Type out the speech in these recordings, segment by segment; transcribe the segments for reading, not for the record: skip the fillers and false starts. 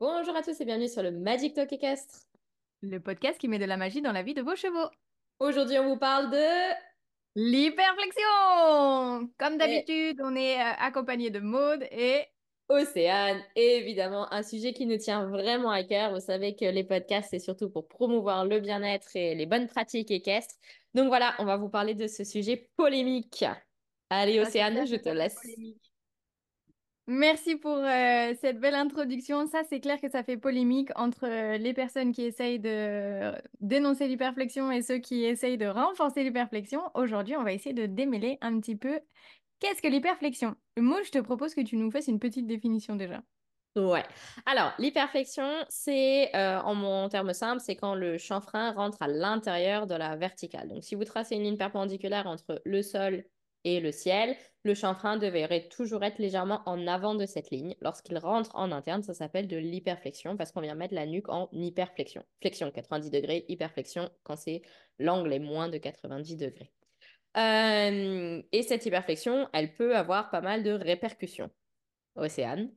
Bonjour à tous et bienvenue sur le Magic Talk équestre. Le podcast qui met de la magie dans la vie de vos chevaux. Aujourd'hui, on vous parle de... L'hyperflexion! Comme Et d'habitude, on est accompagné de Maude et... Océane, et évidemment, un sujet qui nous tient vraiment à cœur. Vous savez que les podcasts, c'est surtout pour promouvoir le bien-être et les bonnes pratiques équestres. Donc voilà, on va vous parler de ce sujet polémique. Allez, Ça, c'est Océane, clair je que te ça fait laisse. polémique. Merci pour cette belle introduction. Ça, c'est clair que ça fait polémique entre les personnes qui essayent de dénoncer l'hyperflexion et ceux qui essayent de renforcer l'hyperflexion. Aujourd'hui, on va essayer de démêler un petit peu qu'est-ce que l'hyperflexion. Moi, je te propose que tu nous fasses une petite définition déjà. Ouais. Alors, l'hyperflexion, c'est, en termes simples, c'est quand le chanfrein rentre à l'intérieur de la verticale. Donc, si vous tracez une ligne perpendiculaire entre le sol et le ciel, le chanfrein devrait toujours être légèrement en avant de cette ligne. Lorsqu'il rentre en interne, ça s'appelle de l'hyperflexion parce qu'on vient mettre la nuque en hyperflexion. Flexion 90 degrés, hyperflexion quand c'est l'angle est moins de 90 degrés. Et cette hyperflexion, elle peut avoir pas mal de répercussions. Océane,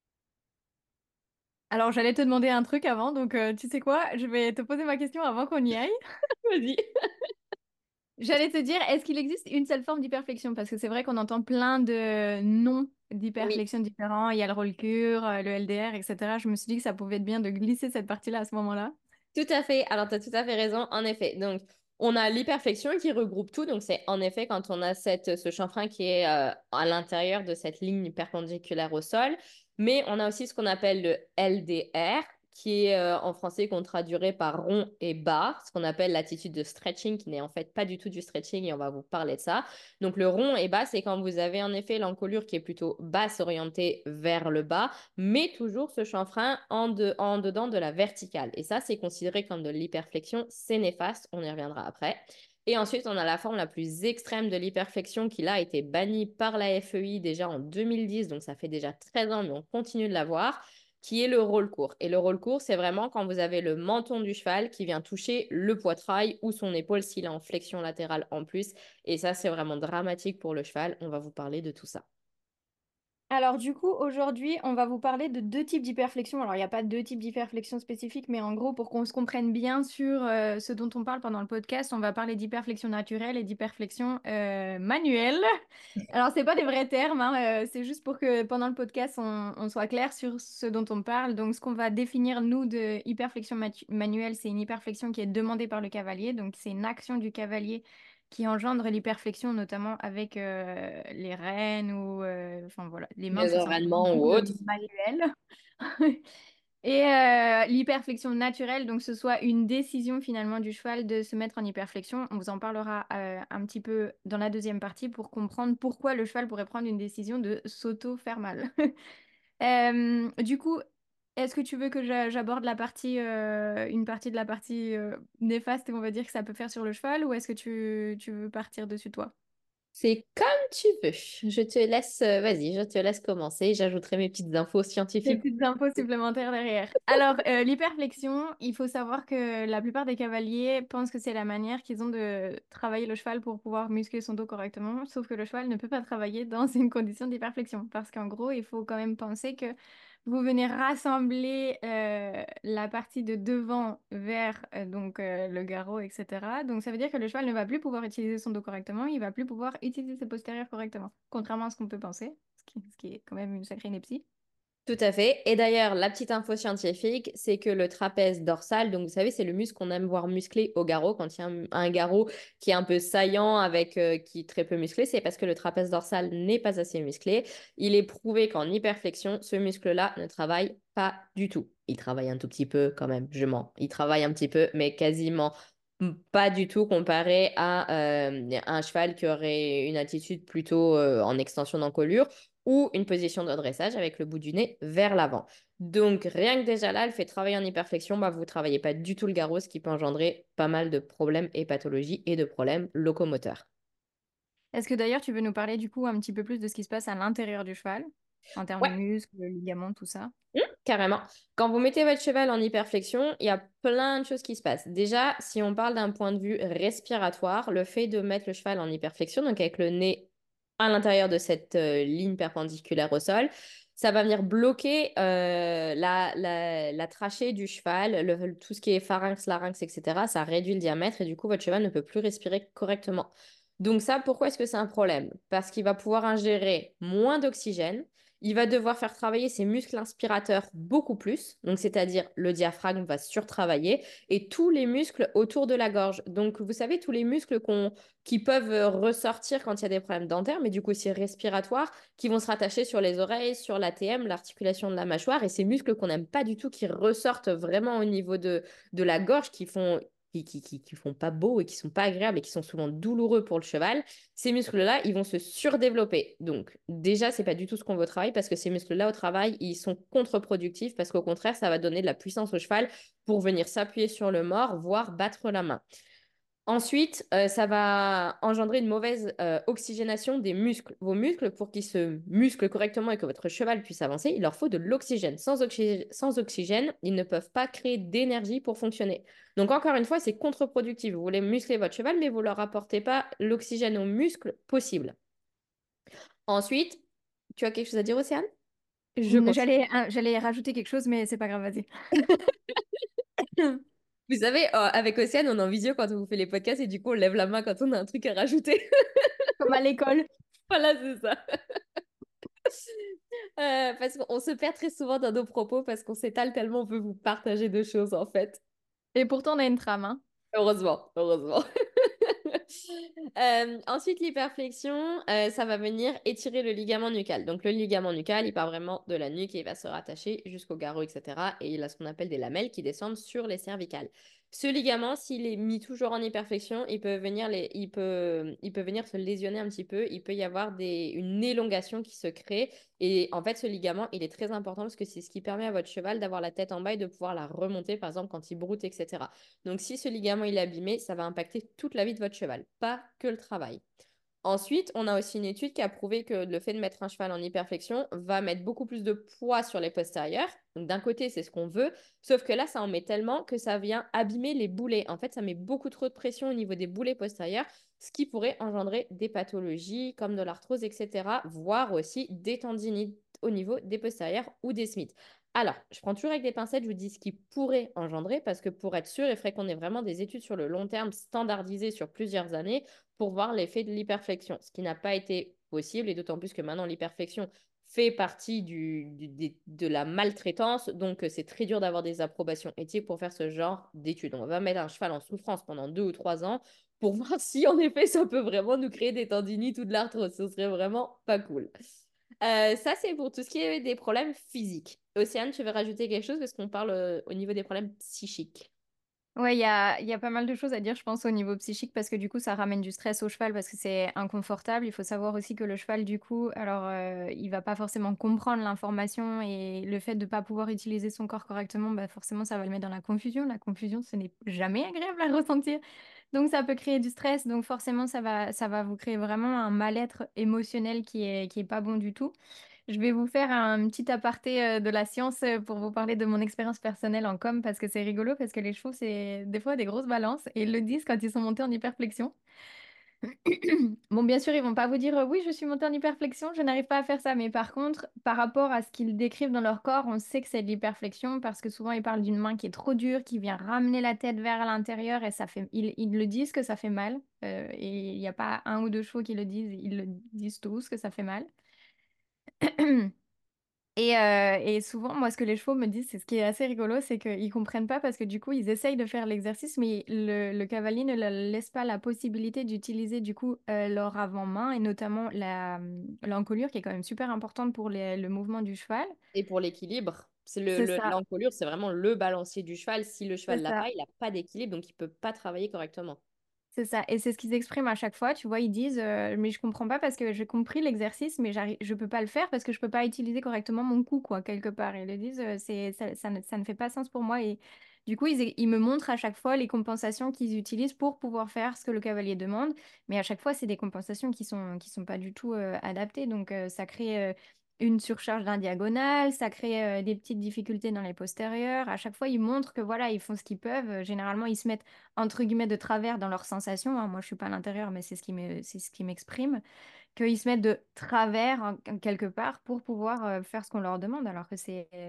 Alors, j'allais te demander un truc avant, donc tu sais quoi? Je vais te poser ma question avant qu'on y aille. vas-y. J'allais te dire, est-ce qu'il existe une seule forme d'hyperflexion? Parce que c'est vrai qu'on entend plein de noms Oui. d'hyperflexion différents. Il y a le roll-cure, le LDR, etc. Je me suis dit que ça pouvait être bien de glisser cette partie-là à ce moment-là. Tout à fait. Alors, tu as tout à fait raison, en effet. Donc, on a l'hyperflexion qui regroupe tout. Donc, c'est en effet quand on a ce chanfrein qui est à l'intérieur de cette ligne perpendiculaire au sol. Mais on a aussi ce qu'on appelle le LDR, qui est en français qu'on traduirait par rond et bas, ce qu'on appelle l'attitude de stretching, qui n'est en fait pas du tout du stretching, et on va vous parler de ça. Donc, le rond et bas, c'est quand vous avez en effet l'encolure qui est plutôt basse, orientée vers le bas mais toujours ce chanfrein en dedans de la verticale. Et ça, c'est considéré comme de l'hyperflexion. C'est néfaste, on y reviendra après. Et ensuite, on a la forme la plus extrême de l'hyperflexion qui là a été bannie par la FEI déjà en 2010, donc ça fait déjà 13 ans, mais on continue de l'avoir, qui est le rôle court. Et le rôle court, c'est vraiment quand vous avez le menton du cheval qui vient toucher le poitrail ou son épaule s'il est en flexion latérale en plus. Et ça, c'est vraiment dramatique pour le cheval. On va vous parler de tout ça. Alors du coup, aujourd'hui, on va vous parler de deux types d'hyperflexion. Alors, il n'y a pas deux types d'hyperflexion spécifiques, mais en gros, pour qu'on se comprenne bien sur ce dont on parle pendant le podcast, on va parler d'hyperflexion naturelle et d'hyperflexion manuelle. Alors, c'est pas des vrais termes, hein, c'est juste pour que pendant le podcast, on soit clair sur ce dont on parle. Donc, ce qu'on va définir, nous, de hyperflexion manuelle, c'est une hyperflexion qui est demandée par le cavalier. Donc, c'est une action du cavalier qui engendre l'hyperflexion, notamment avec les rênes ou enfin voilà, les mains Les tout simplement, enraînements ou d'où le autres. manuel. Et l'hyperflexion naturelle, donc ce soit une décision finalement du cheval de se mettre en hyperflexion. On vous en parlera un petit peu dans la deuxième partie pour comprendre pourquoi le cheval pourrait prendre une décision de s'auto-faire mal. Du coup, est-ce que tu veux que j'aborde la partie, une partie de la partie néfaste, on va dire, que ça peut faire sur le cheval, ou est-ce que tu veux partir dessus toi? C'est comme tu veux. Je te laisse, vas-y, je te laisse commencer. J'ajouterai mes petites infos Des scientifiques. petites infos supplémentaires derrière. Alors, l'hyperflexion, il faut savoir que la plupart des cavaliers pensent que c'est la manière qu'ils ont de travailler le cheval pour pouvoir muscler son dos correctement, sauf que le cheval ne peut pas travailler dans une condition d'hyperflexion, parce qu'en gros, il faut quand même penser que vous venez rassembler la partie de devant vers donc le garrot, etc. Donc, ça veut dire que le cheval ne va plus pouvoir utiliser son dos correctement, il va plus pouvoir utiliser ses postérieurs correctement, contrairement à ce qu'on peut penser, ce qui est quand même une sacrée ineptie. Tout à fait. Et d'ailleurs, la petite info scientifique, c'est que le trapèze dorsal, donc vous savez, c'est le muscle qu'on aime voir musclé au garrot. Quand il y a un garrot qui est un peu saillant avec qui est très peu musclé, c'est parce que le trapèze dorsal n'est pas assez musclé. Il est prouvé qu'en hyperflexion, ce muscle-là ne travaille pas du tout. Il travaille un tout petit peu quand même, je mens. Il travaille un petit peu, mais quasiment pas du tout comparé à un cheval qui aurait une attitude plutôt en extension d'encolure ou une position de dressage avec le bout du nez vers l'avant. Donc, rien que déjà là, le fait de travailler en hyperflexion, bah, vous ne travaillez pas du tout le garrot, ce qui peut engendrer pas mal de problèmes et pathologies et de problèmes locomoteurs. Est-ce que d'ailleurs tu veux nous parler du coup un petit peu plus de ce qui se passe à l'intérieur du cheval, en termes de Ouais, muscles, ligaments, tout ça? carrément. Quand vous mettez votre cheval en hyperflexion, il y a plein de choses qui se passent. Déjà, si on parle d'un point de vue respiratoire, le fait de mettre le cheval en hyperflexion, donc avec le nez à l'intérieur de cette ligne perpendiculaire au sol, ça va venir bloquer la trachée du cheval, tout ce qui est pharynx, larynx, etc. Ça réduit le diamètre et du coup, votre cheval ne peut plus respirer correctement. Donc ça, pourquoi est-ce que c'est un problème? Parce qu'il va pouvoir ingérer moins d'oxygène, il va devoir faire travailler ses muscles inspirateurs beaucoup plus, donc c'est-à-dire le diaphragme va surtravailler et tous les muscles autour de la gorge. Donc vous savez, tous les muscles qui peuvent ressortir quand il y a des problèmes dentaires, mais du coup aussi respiratoires, qui vont se rattacher sur les oreilles, sur l'ATM, l'articulation de la mâchoire, et ces muscles qu'on n'aime pas du tout, qui ressortent vraiment au niveau de la gorge, qui font pas beau et qui sont pas agréables et qui sont souvent douloureux pour le cheval, ces muscles-là, ils vont se surdévelopper. Donc, déjà, c'est pas du tout ce qu'on veut au travail parce que ces muscles-là au travail, ils sont contre-productifs parce qu'au contraire, ça va donner de la puissance au cheval pour venir s'appuyer sur le mors, voire battre la main. Ensuite, ça va engendrer une mauvaise oxygénation des muscles. Vos muscles, pour qu'ils se musclent correctement et que votre cheval puisse avancer, il leur faut de l'oxygène. Sans oxygène, ils ne peuvent pas créer d'énergie pour fonctionner. Donc, encore une fois, c'est contre-productif. Vous voulez muscler votre cheval, mais vous ne leur apportez pas l'oxygène aux muscles possible. Ensuite, tu as quelque chose à dire, Océane? Je continue. J'allais rajouter quelque chose, mais c'est pas grave, vas-y. Vous savez, avec Océane, on est en visio quand on vous fait les podcasts et du coup, on lève la main quand on a un truc à rajouter. Comme à l'école. Voilà, c'est ça. Parce qu'on se perd très souvent dans nos propos parce qu'on s'étale tellement on veut vous partager de choses en fait. Et pourtant, on a une trame, hein. Heureusement, heureusement. Ensuite, l'hyperflexion, ça va venir étirer le ligament nucal. Donc, le ligament nucal, il part vraiment de la nuque et il va se rattacher jusqu'au garrot, etc. Et il a ce qu'on appelle des lamelles qui descendent sur les cervicales. Ce ligament, s'il est mis toujours en hyperflexion, il peut venir se lésionner un petit peu. Il peut y avoir une élongation qui se crée. Et en fait, ce ligament, il est très important parce que c'est ce qui permet à votre cheval d'avoir la tête en bas et de pouvoir la remonter, par exemple, quand il broute, etc. Donc, si ce ligament il est abîmé, ça va impacter toute la vie de votre cheval, pas que le travail. Ensuite, on a aussi une étude qui a prouvé que le fait de mettre un cheval en hyperflexion va mettre beaucoup plus de poids sur les postérieurs. Donc, d'un côté, c'est ce qu'on veut, sauf que là, ça en met tellement que ça vient abîmer les boulets. En fait, ça met beaucoup trop de pression au niveau des boulets postérieurs, ce qui pourrait engendrer des pathologies comme de l'arthrose, etc., voire aussi des tendinites au niveau des postérieurs ou des smiths. Alors, je prends toujours avec des pincettes, je vous dis ce qui pourrait engendrer, parce que pour être sûr, il faudrait qu'on ait vraiment des études sur le long terme standardisées sur plusieurs années pour voir l'effet de l'hyperflexion, ce qui n'a pas été possible, et d'autant plus que maintenant l'hyperflexion fait partie de la maltraitance, donc c'est très dur d'avoir des approbations éthiques pour faire ce genre d'études. On va mettre un cheval en souffrance pendant 2 ou 3 ans pour voir si en effet ça peut vraiment nous créer des tendinites ou de l'arthrose. Ce serait vraiment pas cool. Ça, c'est pour tout ce qui est des problèmes physiques. Océane, tu veux rajouter quelque chose parce qu'on parle au niveau des problèmes psychiques. Ouais, il y a pas mal de choses à dire, je pense, au niveau psychique, parce que du coup, ça ramène du stress au cheval, parce que c'est inconfortable. Il faut savoir aussi que le cheval, du coup, alors, il va pas forcément comprendre l'information et le fait de pas pouvoir utiliser son corps correctement, bah, forcément, ça va le mettre dans la confusion. La confusion, ce n'est jamais agréable à ressentir. Donc, ça peut créer du stress. Donc, forcément, ça va vous créer vraiment un mal-être émotionnel qui est pas bon du tout. Je vais vous faire un petit aparté de la science pour vous parler de mon expérience personnelle en com parce que c'est rigolo parce que les chevaux, c'est des fois des grosses balances et ils le disent quand ils sont montés en hyperflexion. Bon, bien sûr, ils vont pas vous dire oui, je suis montée en hyperflexion, je n'arrive pas à faire ça. Mais par contre, par rapport à ce qu'ils décrivent dans leur corps, on sait que c'est de l'hyperflexion parce que souvent ils parlent d'une main qui est trop dure, qui vient ramener la tête vers l'intérieur et ça fait. Ils le disent que ça fait mal. Et il n'y a pas un ou deux chevaux qui le disent, ils le disent tous que ça fait mal. Et souvent, moi, ce que les chevaux me disent, c'est ce qui est assez rigolo, c'est qu'ils comprennent pas parce que du coup, ils essayent de faire l'exercice, mais le cavalier ne leur laisse pas la possibilité d'utiliser du coup leur avant-main et notamment l'encolure qui est quand même super importante pour le mouvement du cheval. Et pour l'équilibre, C'est ça, l'encolure, c'est vraiment le balancier du cheval. Si le cheval c'est l'a ça. pas, il n'a pas d'équilibre, donc il peut pas travailler correctement. C'est ça, et c'est ce qu'ils expriment à chaque fois. Tu vois, ils disent, mais je comprends pas parce que j'ai compris l'exercice, mais je peux pas le faire parce que je peux pas utiliser correctement mon cou, quoi, quelque part. Et ils le disent, ça ne fait pas sens pour moi. Et du coup, ils me montrent à chaque fois les compensations qu'ils utilisent pour pouvoir faire ce que le cavalier demande. Mais à chaque fois, c'est des compensations qui sont pas du tout adaptées. Donc, ça crée une surcharge d'un diagonal, ça crée des petites difficultés dans les postérieurs. À chaque fois, ils montrent que voilà, ils font ce qu'ils peuvent. Généralement, ils se mettent entre guillemets de travers dans leurs sensations, hein. Moi, je suis pas à l'intérieur, mais c'est ce qui m'exprime. qu'ils se mettent de travers quelque part pour pouvoir faire ce qu'on leur demande, alors que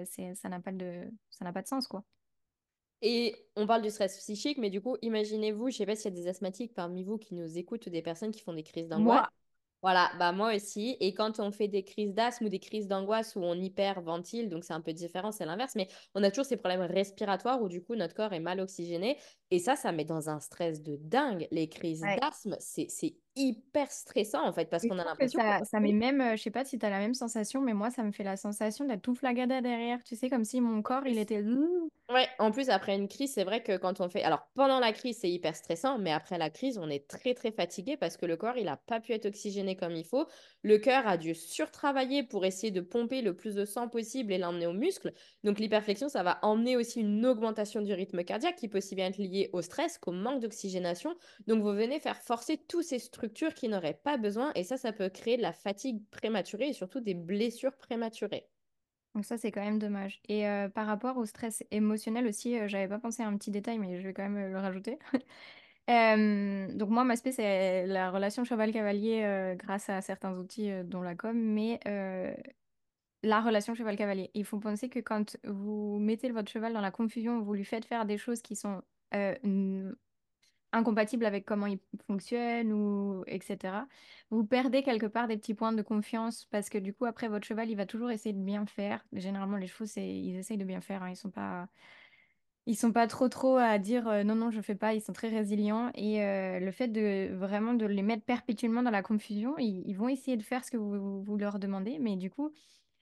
ça n'a pas de sens, quoi. Et on parle du stress psychique, mais du coup, imaginez-vous, je sais pas s'il y a des asthmatiques parmi vous qui nous écoutent ou des personnes qui font des crises d'angoisse. Moi, Voilà, bah moi aussi. Et quand on fait des crises d'asthme ou des crises d'angoisse où on hyperventile, donc c'est un peu différent, c'est l'inverse, mais on a toujours ces problèmes respiratoires où du coup notre corps est mal oxygéné. Et ça met dans un stress de dingue. Les crises ouais. d'asthme, c'est hyper stressant en fait, parce Et je qu'on a trouve que l'impression qu'on va ça met mourir. même, je sais pas si tu as la même sensation, mais moi, ça me fait la sensation d'être tout flagada derrière. Tu sais, comme si mon corps, il était... Ouais, en plus, après une crise, c'est vrai que quand on fait... Alors, pendant la crise, c'est hyper stressant, mais après la crise, on est très, très fatigué parce que le corps, il n'a pas pu être oxygéné comme il faut. Le cœur a dû surtravailler pour essayer de pomper le plus de sang possible et l'emmener aux muscles. Donc, l'hyperflexion, ça va emmener aussi une augmentation du rythme cardiaque qui peut aussi bien être liée au stress qu'au manque d'oxygénation. Donc, vous venez faire forcer toutes ces structures qui n'auraient pas besoin et ça peut créer de la fatigue prématurée et surtout des blessures prématurées. Donc ça, c'est quand même dommage. Et par rapport au stress émotionnel aussi, j'avais pas pensé à un petit détail, mais je vais quand même le rajouter. Donc moi, ma spé, c'est la relation cheval-cavalier grâce à certains outils dont la com, mais la relation cheval-cavalier. Il faut penser que quand vous mettez votre cheval dans la confusion, vous lui faites faire des choses qui sont incompatibles avec comment il fonctionne ou etc. Vous perdez quelque part des petits points de confiance parce que du coup après votre cheval il va toujours essayer de bien faire. Généralement les chevaux ils essayent de bien faire, hein. Ils sont pas trop à dire non non je fais pas. Ils sont très résilients et le fait de vraiment de les mettre perpétuellement dans la confusion, ils vont essayer de faire ce que vous leur demandez, mais du coup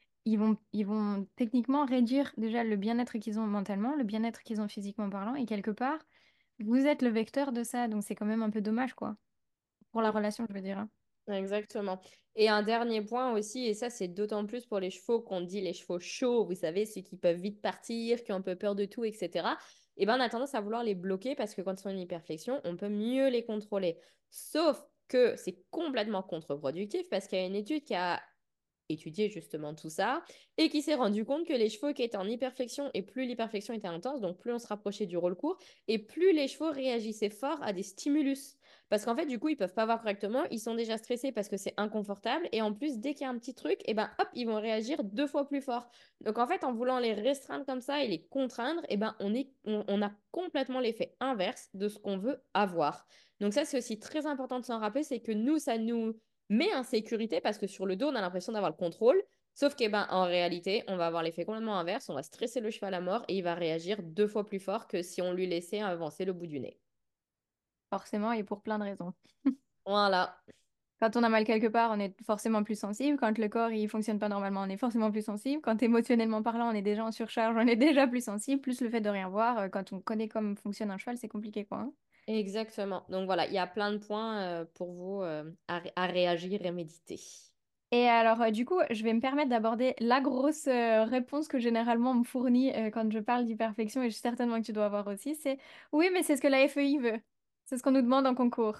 ils vont techniquement réduire déjà le bien-être qu'ils ont mentalement, le bien-être qu'ils ont physiquement parlant et quelque part vous êtes le vecteur de ça, donc c'est quand même un peu dommage, quoi. Pour la relation, je veux dire, hein. Exactement. Et un dernier point aussi, et ça c'est d'autant plus pour les chevaux qu'on dit les chevaux chauds, vous savez, ceux qui peuvent vite partir, qui ont un peu peur de tout, etc. Et ben on a tendance à vouloir les bloquer parce que quand ils sont en hyperflexion, on peut mieux les contrôler. Sauf que c'est complètement contre-productif parce qu'il y a une étude qui a étudié justement tout ça et qui s'est rendu compte que les chevaux qui étaient en hyperflexion et plus l'hyperflexion était intense, donc plus on se rapprochait du rôle court et plus les chevaux réagissaient fort à des stimulus. Parce qu'en fait, du coup, ils peuvent pas voir correctement, ils sont déjà stressés parce que c'est inconfortable et en plus, dès qu'il y a un petit truc, et ben hop, ils vont réagir deux fois plus fort. Donc en fait, en voulant les restreindre comme ça et les contraindre, et ben on a complètement l'effet inverse de ce qu'on veut avoir. Donc ça, c'est aussi très important de s'en rappeler, c'est que nous, ça nous met en sécurité parce que sur le dos, on a l'impression d'avoir le contrôle. Sauf que, ben, en réalité, on va avoir l'effet complètement inverse. On va stresser le cheval à mort et il va réagir deux fois plus fort que si on lui laissait avancer le bout du nez. Forcément, et pour plein de raisons. Voilà, Quand on a mal quelque part, on est forcément plus sensible. Quand le corps, il fonctionne pas normalement, on est forcément plus sensible. Quand émotionnellement parlant, on est déjà en surcharge, on est déjà plus sensible. Plus le fait de rien voir, quand on connaît comment fonctionne un cheval, c'est compliqué, quoi, hein. exactement. Donc voilà, il y a plein de points pour vous à réagir et méditer. Et alors, du coup, je vais me permettre d'aborder la grosse réponse que généralement on me fournit quand je parle d'hyperflexion, et certainement que tu dois avoir aussi, c'est oui, mais c'est ce que la FEI veut. C'est ce qu'on nous demande en concours.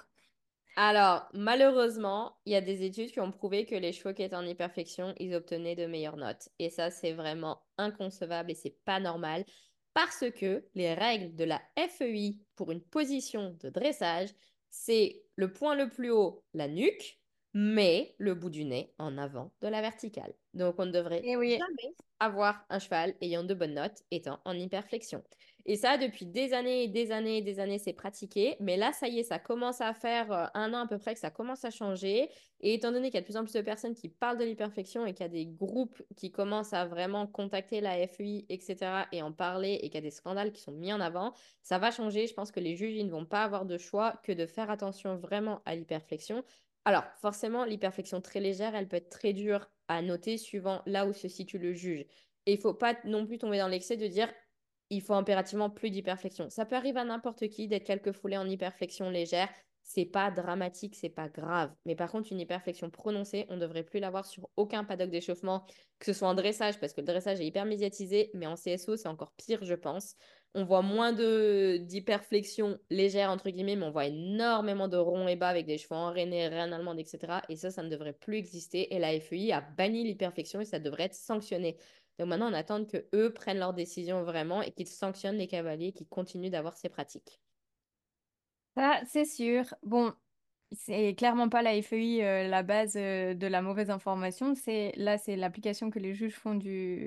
Alors, malheureusement, il y a des études qui ont prouvé que les chevaux qui étaient en hyperflexion, ils obtenaient de meilleures notes. Et ça, c'est vraiment inconcevable et c'est pas normal parce que les règles de la FEI pour une position de dressage, c'est le point le plus haut, la nuque, mais le bout du nez en avant de la verticale. Donc, on ne devrait Et oui. jamais avoir un cheval ayant de bonnes notes étant en hyperflexion. Et ça, depuis des années et des années et des années, c'est pratiqué. Mais là, ça y est, ça commence à faire un an à peu près que ça commence à changer. Et étant donné qu'il y a de plus en plus de personnes qui parlent de l'hyperflexion et qu'il y a des groupes qui commencent à vraiment contacter la FEI, etc., et en parler, et qu'il y a des scandales qui sont mis en avant, ça va changer. Je pense que les juges, ils ne vont pas avoir de choix que de faire attention vraiment à l'hyperflexion. Alors, forcément, l'hyperflexion très légère, elle peut être très dure à noter suivant là où se situe le juge. Et il ne faut pas non plus tomber dans l'excès de dire il faut impérativement plus d'hyperflexion. Ça peut arriver à n'importe qui d'être quelques foulées en hyperflexion légère. C'est pas dramatique, c'est pas grave. Mais par contre, une hyperflexion prononcée, on ne devrait plus l'avoir sur aucun paddock d'échauffement, que ce soit en dressage, parce que le dressage est hyper médiatisé, mais en CSO, c'est encore pire, je pense. On voit moins de d'hyperflexion légère, entre guillemets, mais on voit énormément de ronds et bas avec des chevaux enraînés, reines allemandes, etc. Et ça ne devrait plus exister. Et la FEI a banni l'hyperflexion et ça devrait être sanctionné. Donc maintenant, on attend que eux prennent leurs décisions vraiment et qu'ils sanctionnent les cavaliers qui continuent d'avoir ces pratiques. Ça, c'est sûr. Bon, c'est clairement pas la FEI la base de la mauvaise information. C'est l'application que les juges font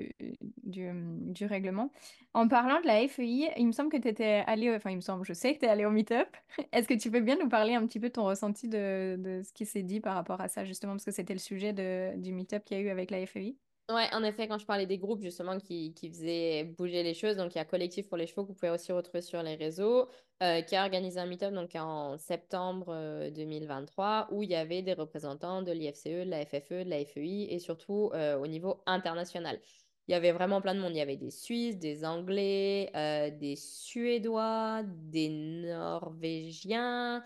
du règlement. En parlant de la FEI, il me semble que tu étais allé, enfin il me semble, je sais que tu es allé au meet-up. Est-ce que tu peux bien nous parler un petit peu de ton ressenti de ce qui s'est dit par rapport à ça, justement, parce que c'était le sujet du meet-up qu'il y a eu avec la FEI? Ouais, en effet, quand je parlais des groupes justement qui faisaient bouger les choses, donc il y a Collectif pour les chevaux que vous pouvez aussi retrouver sur les réseaux, qui a organisé un meet-up donc en septembre 2023 où il y avait des représentants de l'IFCE, de la FFE, de la FEI et surtout au niveau international. Il y avait vraiment plein de monde. Il y avait des Suisses, des Anglais, des Suédois, des Norvégiens,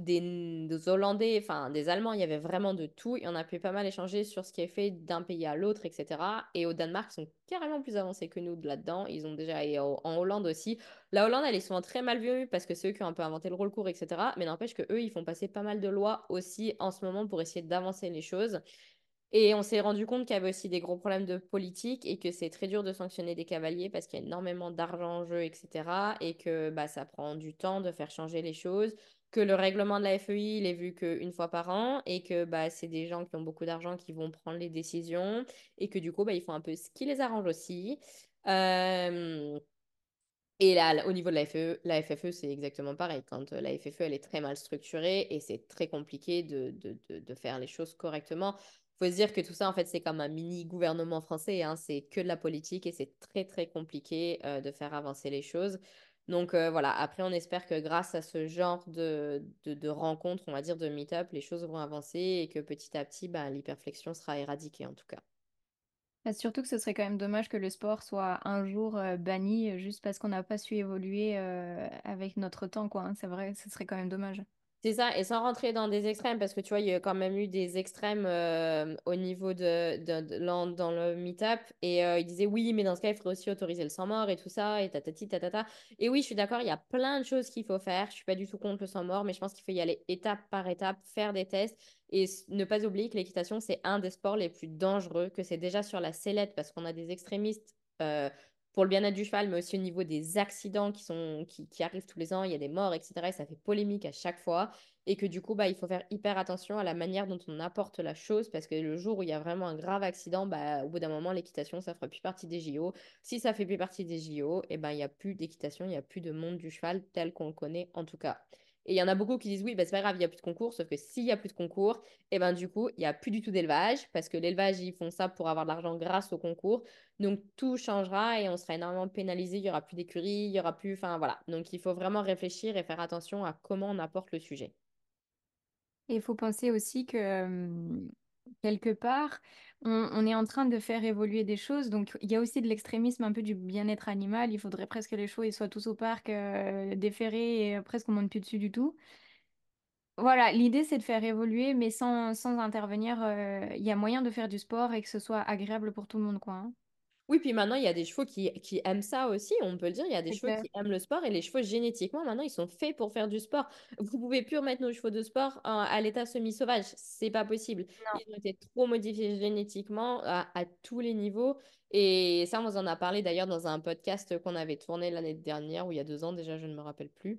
des Hollandais, enfin des Allemands, il y avait vraiment de tout. Et on a pu pas mal échanger sur ce qui est fait d'un pays à l'autre, etc. Et au Danemark, ils sont carrément plus avancés que nous là-dedans. Ils ont déjà, et en Hollande aussi. La Hollande, elle est souvent très mal vue parce que c'est eux qui ont un peu inventé le rôle court, etc. Mais n'empêche que eux, ils font passer pas mal de lois aussi en ce moment pour essayer d'avancer les choses. Et on s'est rendu compte qu'il y avait aussi des gros problèmes de politique et que c'est très dur de sanctionner des cavaliers parce qu'il y a énormément d'argent en jeu, etc. Et que bah, ça prend du temps de faire changer les choses. Que le règlement de la FEI, il est vu qu'une fois par an et que bah, c'est des gens qui ont beaucoup d'argent qui vont prendre les décisions et que du coup, bah, ils font un peu ce qui les arrange aussi. Euh, et là, au niveau de la FFE, c'est exactement pareil. Quand la FFE, elle est très mal structurée et c'est très compliqué de faire les choses correctement. Faut se dire que tout ça, en fait, c'est comme un mini gouvernement français, hein. C'est que de la politique et c'est très, très compliqué de faire avancer les choses. Donc voilà, après, on espère que grâce à ce genre de rencontres, on va dire de meet-up, les choses vont avancer et que petit à petit, bah, l'hyperflexion sera éradiquée en tout cas. Bah, surtout que ce serait quand même dommage que le sport soit un jour banni juste parce qu'on n'a pas su évoluer avec notre temps, quoi, hein. C'est vrai, ce serait quand même dommage. C'est ça, et sans rentrer dans des extrêmes, parce que tu vois, il y a quand même eu des extrêmes au niveau dans le meet-up, et ils disaient oui, mais dans ce cas, il faudrait aussi autoriser le sang-mort et tout ça, et tatati tatata. Et oui, je suis d'accord, il y a plein de choses qu'il faut faire. Je suis pas du tout contre le sang-mort, mais je pense qu'il faut y aller étape par étape, faire des tests, et ne pas oublier que l'équitation, c'est un des sports les plus dangereux, que c'est déjà sur la sellette, parce qu'on a des extrémistes. Pour le bien-être du cheval, mais aussi au niveau des accidents qui arrivent tous les ans, il y a des morts, etc. Et ça fait polémique à chaque fois et que du coup, bah, il faut faire hyper attention à la manière dont on apporte la chose parce que le jour où il y a vraiment un grave accident, bah, au bout d'un moment, l'équitation, ça fera plus partie des JO. Si ça fait plus partie des JO, et ben, il n'y a plus d'équitation, il n'y a plus de monde du cheval tel qu'on le connaît en tout cas. Et il y en a beaucoup qui disent oui, bah, c'est pas grave, il n'y a plus de concours, sauf que s'il n'y a plus de concours, et ben du coup, il n'y a plus du tout d'élevage, parce que l'élevage, ils font ça pour avoir de l'argent grâce au concours. Donc tout changera et on sera énormément pénalisé, il n'y aura plus d'écurie, il y aura plus. Enfin voilà. Donc il faut vraiment réfléchir et faire attention à comment on apporte le sujet. Et il faut penser aussi que quelque part, on est en train de faire évoluer des choses. Donc, il y a aussi de l'extrémisme un peu du bien-être animal. Il faudrait presque que les chevaux ils soient tous au parc, déférés et presque on monte plus dessus du tout. Voilà, l'idée c'est de faire évoluer, mais sans intervenir. Il y a moyen de faire du sport et que ce soit agréable pour tout le monde, quoi, hein. Oui, puis maintenant, il y a des chevaux qui aiment ça aussi, on peut le dire. Il y a des C'est chevaux clair. qui aiment le sport et les chevaux, génétiquement, maintenant, ils sont faits pour faire du sport. Vous pouvez plus remettre nos chevaux de sport à l'état semi-sauvage. C'est pas possible. Ils ont été trop modifiés génétiquement à tous les niveaux. Et ça, on vous en a parlé d'ailleurs dans un podcast qu'on avait tourné l'année dernière ou il y a 2 ans déjà, je ne me rappelle plus.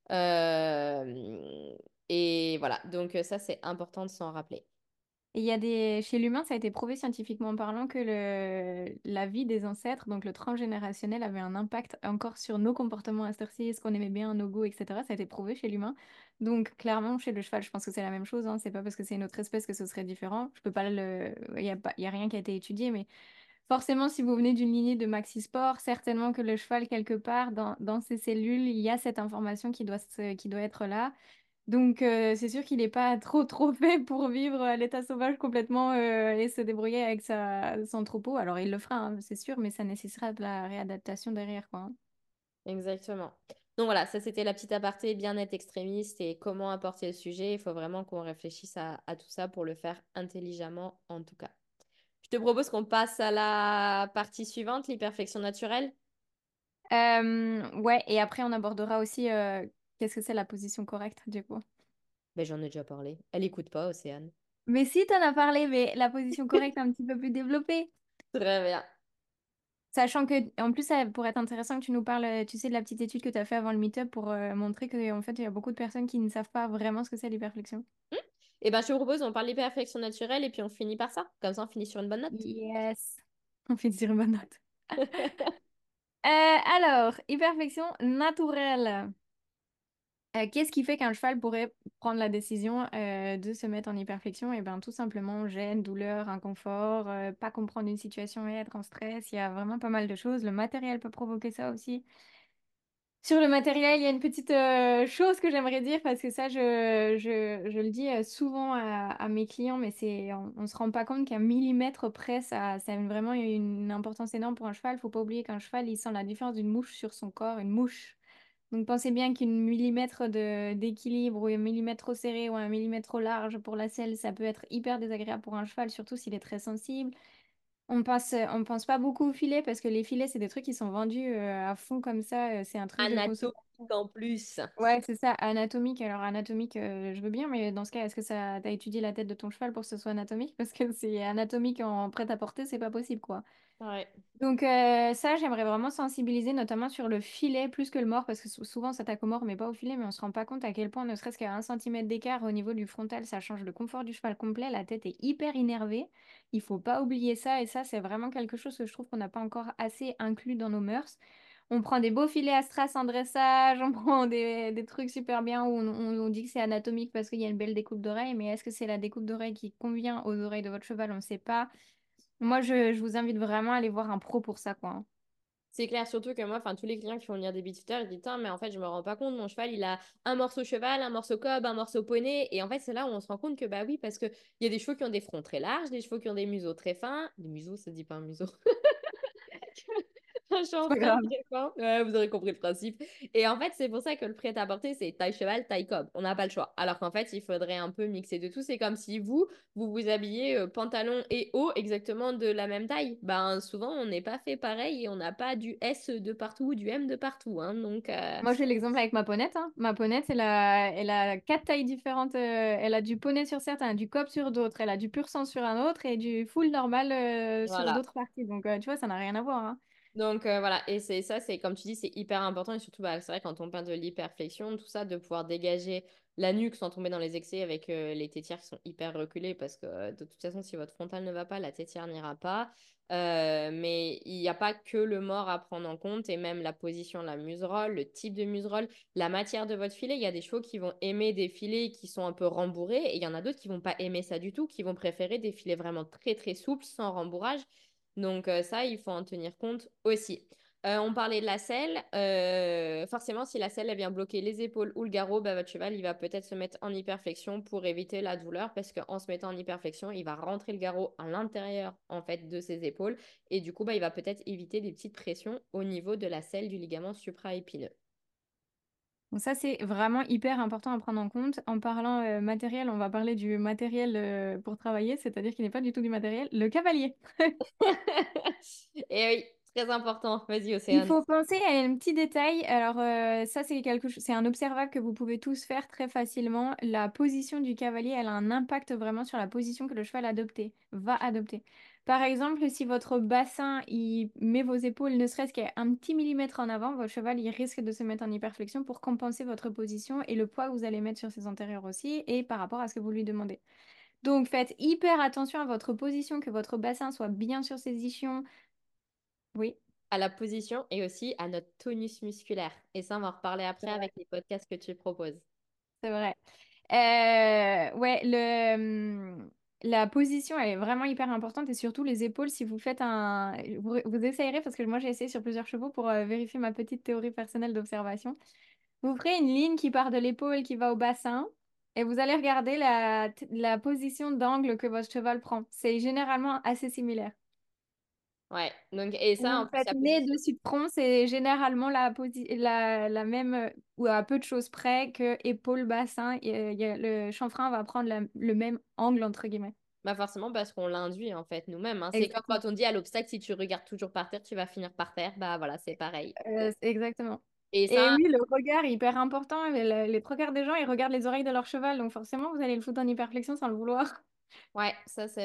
Et voilà, donc ça, c'est important de s'en rappeler. Et il y a chez l'humain, ça a été prouvé scientifiquement parlant que la vie des ancêtres, donc le transgénérationnel, avait un impact encore sur nos comportements à cette heure-ci, ce qu'on aimait bien, nos goûts, etc. Ça a été prouvé chez l'humain. Donc clairement, chez le cheval, je pense que c'est la même chose, hein. C'est pas parce que c'est une autre espèce que ce serait différent. Je peux pas il y a pas, il y a rien qui a été étudié, mais forcément, si vous venez d'une lignée de Maxisport, certainement que le cheval, quelque part, dans ses cellules, il y a cette information qui doit être là. Donc, c'est sûr qu'il n'est pas trop fait pour vivre à l'état sauvage complètement et se débrouiller avec son troupeau. Alors, il le fera, hein, c'est sûr, mais ça nécessitera de la réadaptation derrière, quoi, hein. Exactement. Donc voilà, ça c'était la petite aparté bien-être extrémiste et comment apporter le sujet. Il faut vraiment qu'on réfléchisse à tout ça pour le faire intelligemment en tout cas. Je te propose qu'on passe à la partie suivante, l'hyperflexion naturelle. Ouais, et après, on abordera aussi qu'est-ce que c'est la position correcte, du coup. Ben, j'en ai déjà parlé. Elle écoute pas, Océane. Mais si, t'en as parlé, mais la position correcte un petit peu plus développée. Très bien. Sachant que, en plus, ça pourrait être intéressant que tu nous parles, tu sais, de la petite étude que tu as fait avant le meet-up pour montrer qu'en fait, il y a beaucoup de personnes qui ne savent pas vraiment ce que c'est l'hyperflexion. Et ben, je te propose, on parle d'hyperflexion naturelle et puis on finit par ça. Comme ça, on finit sur une bonne note. Yes. On finit sur une bonne note. Alors, hyperflexion naturelle. Qu'est-ce qui fait qu'un cheval pourrait prendre la décision de se mettre en hyperflexion? Eh bien, tout simplement, gêne, douleur, inconfort, pas comprendre une situation et être en stress. Il y a vraiment pas mal de choses. Le matériel peut provoquer ça aussi. Sur le matériel, il y a une petite chose que j'aimerais dire parce que ça, je le dis souvent à mes clients, mais on se rend pas compte qu'un millimètre près, ça a vraiment une importance énorme pour un cheval. Faut pas oublier qu'un cheval, il sent la différence d'une mouche sur son corps, une mouche. Donc pensez bien qu'une millimètre d'équilibre ou un millimètre trop serré ou un millimètre trop large pour la selle, ça peut être hyper désagréable pour un cheval, surtout s'il est très sensible. On pense pas beaucoup au filet parce que les filets, c'est des trucs qui sont vendus à fond comme ça. C'est un truc de Anatomique consommation. en plus. Ouais, c'est ça, anatomique. Alors anatomique, je veux bien, mais dans ce cas, est-ce que t'as étudié la tête de ton cheval pour que ce soit anatomique? Parce que c'est anatomique en prêt-à-porter, c'est pas possible, quoi. Ouais. Donc ça, j'aimerais vraiment sensibiliser, notamment sur le filet plus que le mort, parce que souvent ça s'attaque au mort, mais pas au filet, mais on se rend pas compte à quel point, ne serait-ce qu'à 1 centimètre d'écart au niveau du frontal, ça change le confort du cheval complet, la tête est hyper innervée, il faut pas oublier ça, et ça, c'est vraiment quelque chose que je trouve qu'on n'a pas encore assez inclus dans nos mœurs. On prend des beaux filets à strass en dressage, on prend des trucs super bien où on dit que c'est anatomique parce qu'il y a une belle découpe d'oreille, mais est-ce que c'est la découpe d'oreille qui convient aux oreilles de votre cheval? On ne sait pas. Moi, je vous invite vraiment à aller voir un pro pour ça, quoi, hein. C'est clair, surtout que moi, enfin, tous les clients qui font venir des beatfitters, ils disent, Tain, mais en fait, je me rends pas compte, mon cheval, il a un morceau cheval, un morceau cob, un morceau poney. Et en fait, c'est là où on se rend compte que, bah oui, parce qu'il y a des chevaux qui ont des fronts très larges, des chevaux qui ont des museaux très fins. Des museaux, ça se dit pas un museau. Un C'est pas chanfrein grave. très fin. Ouais, vous aurez compris le principe. Et en fait, c'est pour ça que le prêt-à-porter, c'est taille cheval, taille cob. On n'a pas le choix. Alors qu'en fait, il faudrait un peu mixer de tout. C'est comme si vous habillez pantalon et haut exactement de la même taille. Ben, souvent, on n'est pas fait pareil et on n'a pas du S de partout, du M de partout, hein. Donc, Moi, j'ai l'exemple avec ma ponette, hein. Ma ponette, elle a 4 tailles différentes. Elle a du poney sur certains, du cob sur d'autres, elle a du pur sang sur un autre et du full normal sur voilà. d'autres parties. Donc, tu vois, ça n'a rien à voir, hein. Donc voilà, et c'est ça, c'est comme tu dis, c'est hyper important et surtout, bah, c'est vrai quand on parle de l'hyperflexion, tout ça, de pouvoir dégager la nuque sans tomber dans les excès avec les tétières qui sont hyper reculées parce que de toute façon, si votre frontal ne va pas, la tétière n'ira pas. Mais il n'y a pas que le mort à prendre en compte et même la position de la muserolle, le type de muserolle, la matière de votre filet. Il y a des chevaux qui vont aimer des filets qui sont un peu rembourrés et il y en a d'autres qui vont pas aimer ça du tout, qui vont préférer des filets vraiment très très souples sans rembourrage. Donc ça, il faut en tenir compte aussi. On parlait de la selle. Forcément, si la selle elle vient bloquer les épaules ou le garrot, bah, votre cheval il va peut-être se mettre en hyperflexion pour éviter la douleur parce qu'en se mettant en hyperflexion, il va rentrer le garrot à l'intérieur en fait de ses épaules et du coup bah, il va peut-être éviter des petites pressions au niveau de la selle du ligament supraépineux. Donc, ça, c'est vraiment hyper important à prendre en compte. En parlant matériel, on va parler du matériel pour travailler, c'est-à-dire qu'il n'est pas du tout du matériel, le cavalier. Et oui, très important. Vas-y, Il Océane. faut penser à un petit détail. Alors, ça, c'est quelque chose, c'est un observable que vous pouvez tous faire très facilement. La position du cavalier, elle a un impact vraiment sur la position que le cheval va adopter. Par exemple, si votre bassin, il met vos épaules ne serait-ce qu'à un petit millimètre en avant, votre cheval, il risque de se mettre en hyperflexion pour compenser votre position et le poids que vous allez mettre sur ses antérieurs aussi et par rapport à ce que vous lui demandez. Donc, faites hyper attention à votre position, que votre bassin soit bien sur ses ischions. Oui. À la position et aussi à notre tonus musculaire. Et ça, on va en reparler après avec les podcasts que tu proposes. C'est vrai. Ouais, la position elle est vraiment hyper importante et surtout les épaules. Si vous faites vous essayerez parce que moi j'ai essayé sur plusieurs chevaux pour vérifier ma petite théorie personnelle d'observation. Vous ferez une ligne qui part de l'épaule qui va au bassin et vous allez regarder la position d'angle que votre cheval prend. C'est généralement assez similaire. Ouais, donc, et ça, Vous en plus, faites la nez position. dessus de tronc, c'est généralement la même, ou à peu de choses près que épaule, bassin. Le chanfrein va prendre le même angle, entre guillemets. Bah forcément, parce qu'on l'induit, en fait, nous-mêmes, hein. C'est comme quand Exactement. on dit à l'obstacle, si tu regardes toujours par terre, tu vas finir par terre. Bah voilà, c'est pareil. Exactement. Et Et ça, oui, le regard est hyper important. Les trois quarts des gens, ils regardent les oreilles de leur cheval. Donc forcément, vous allez le foutre en hyperflexion sans le vouloir. ouais, ça, c'est vrai.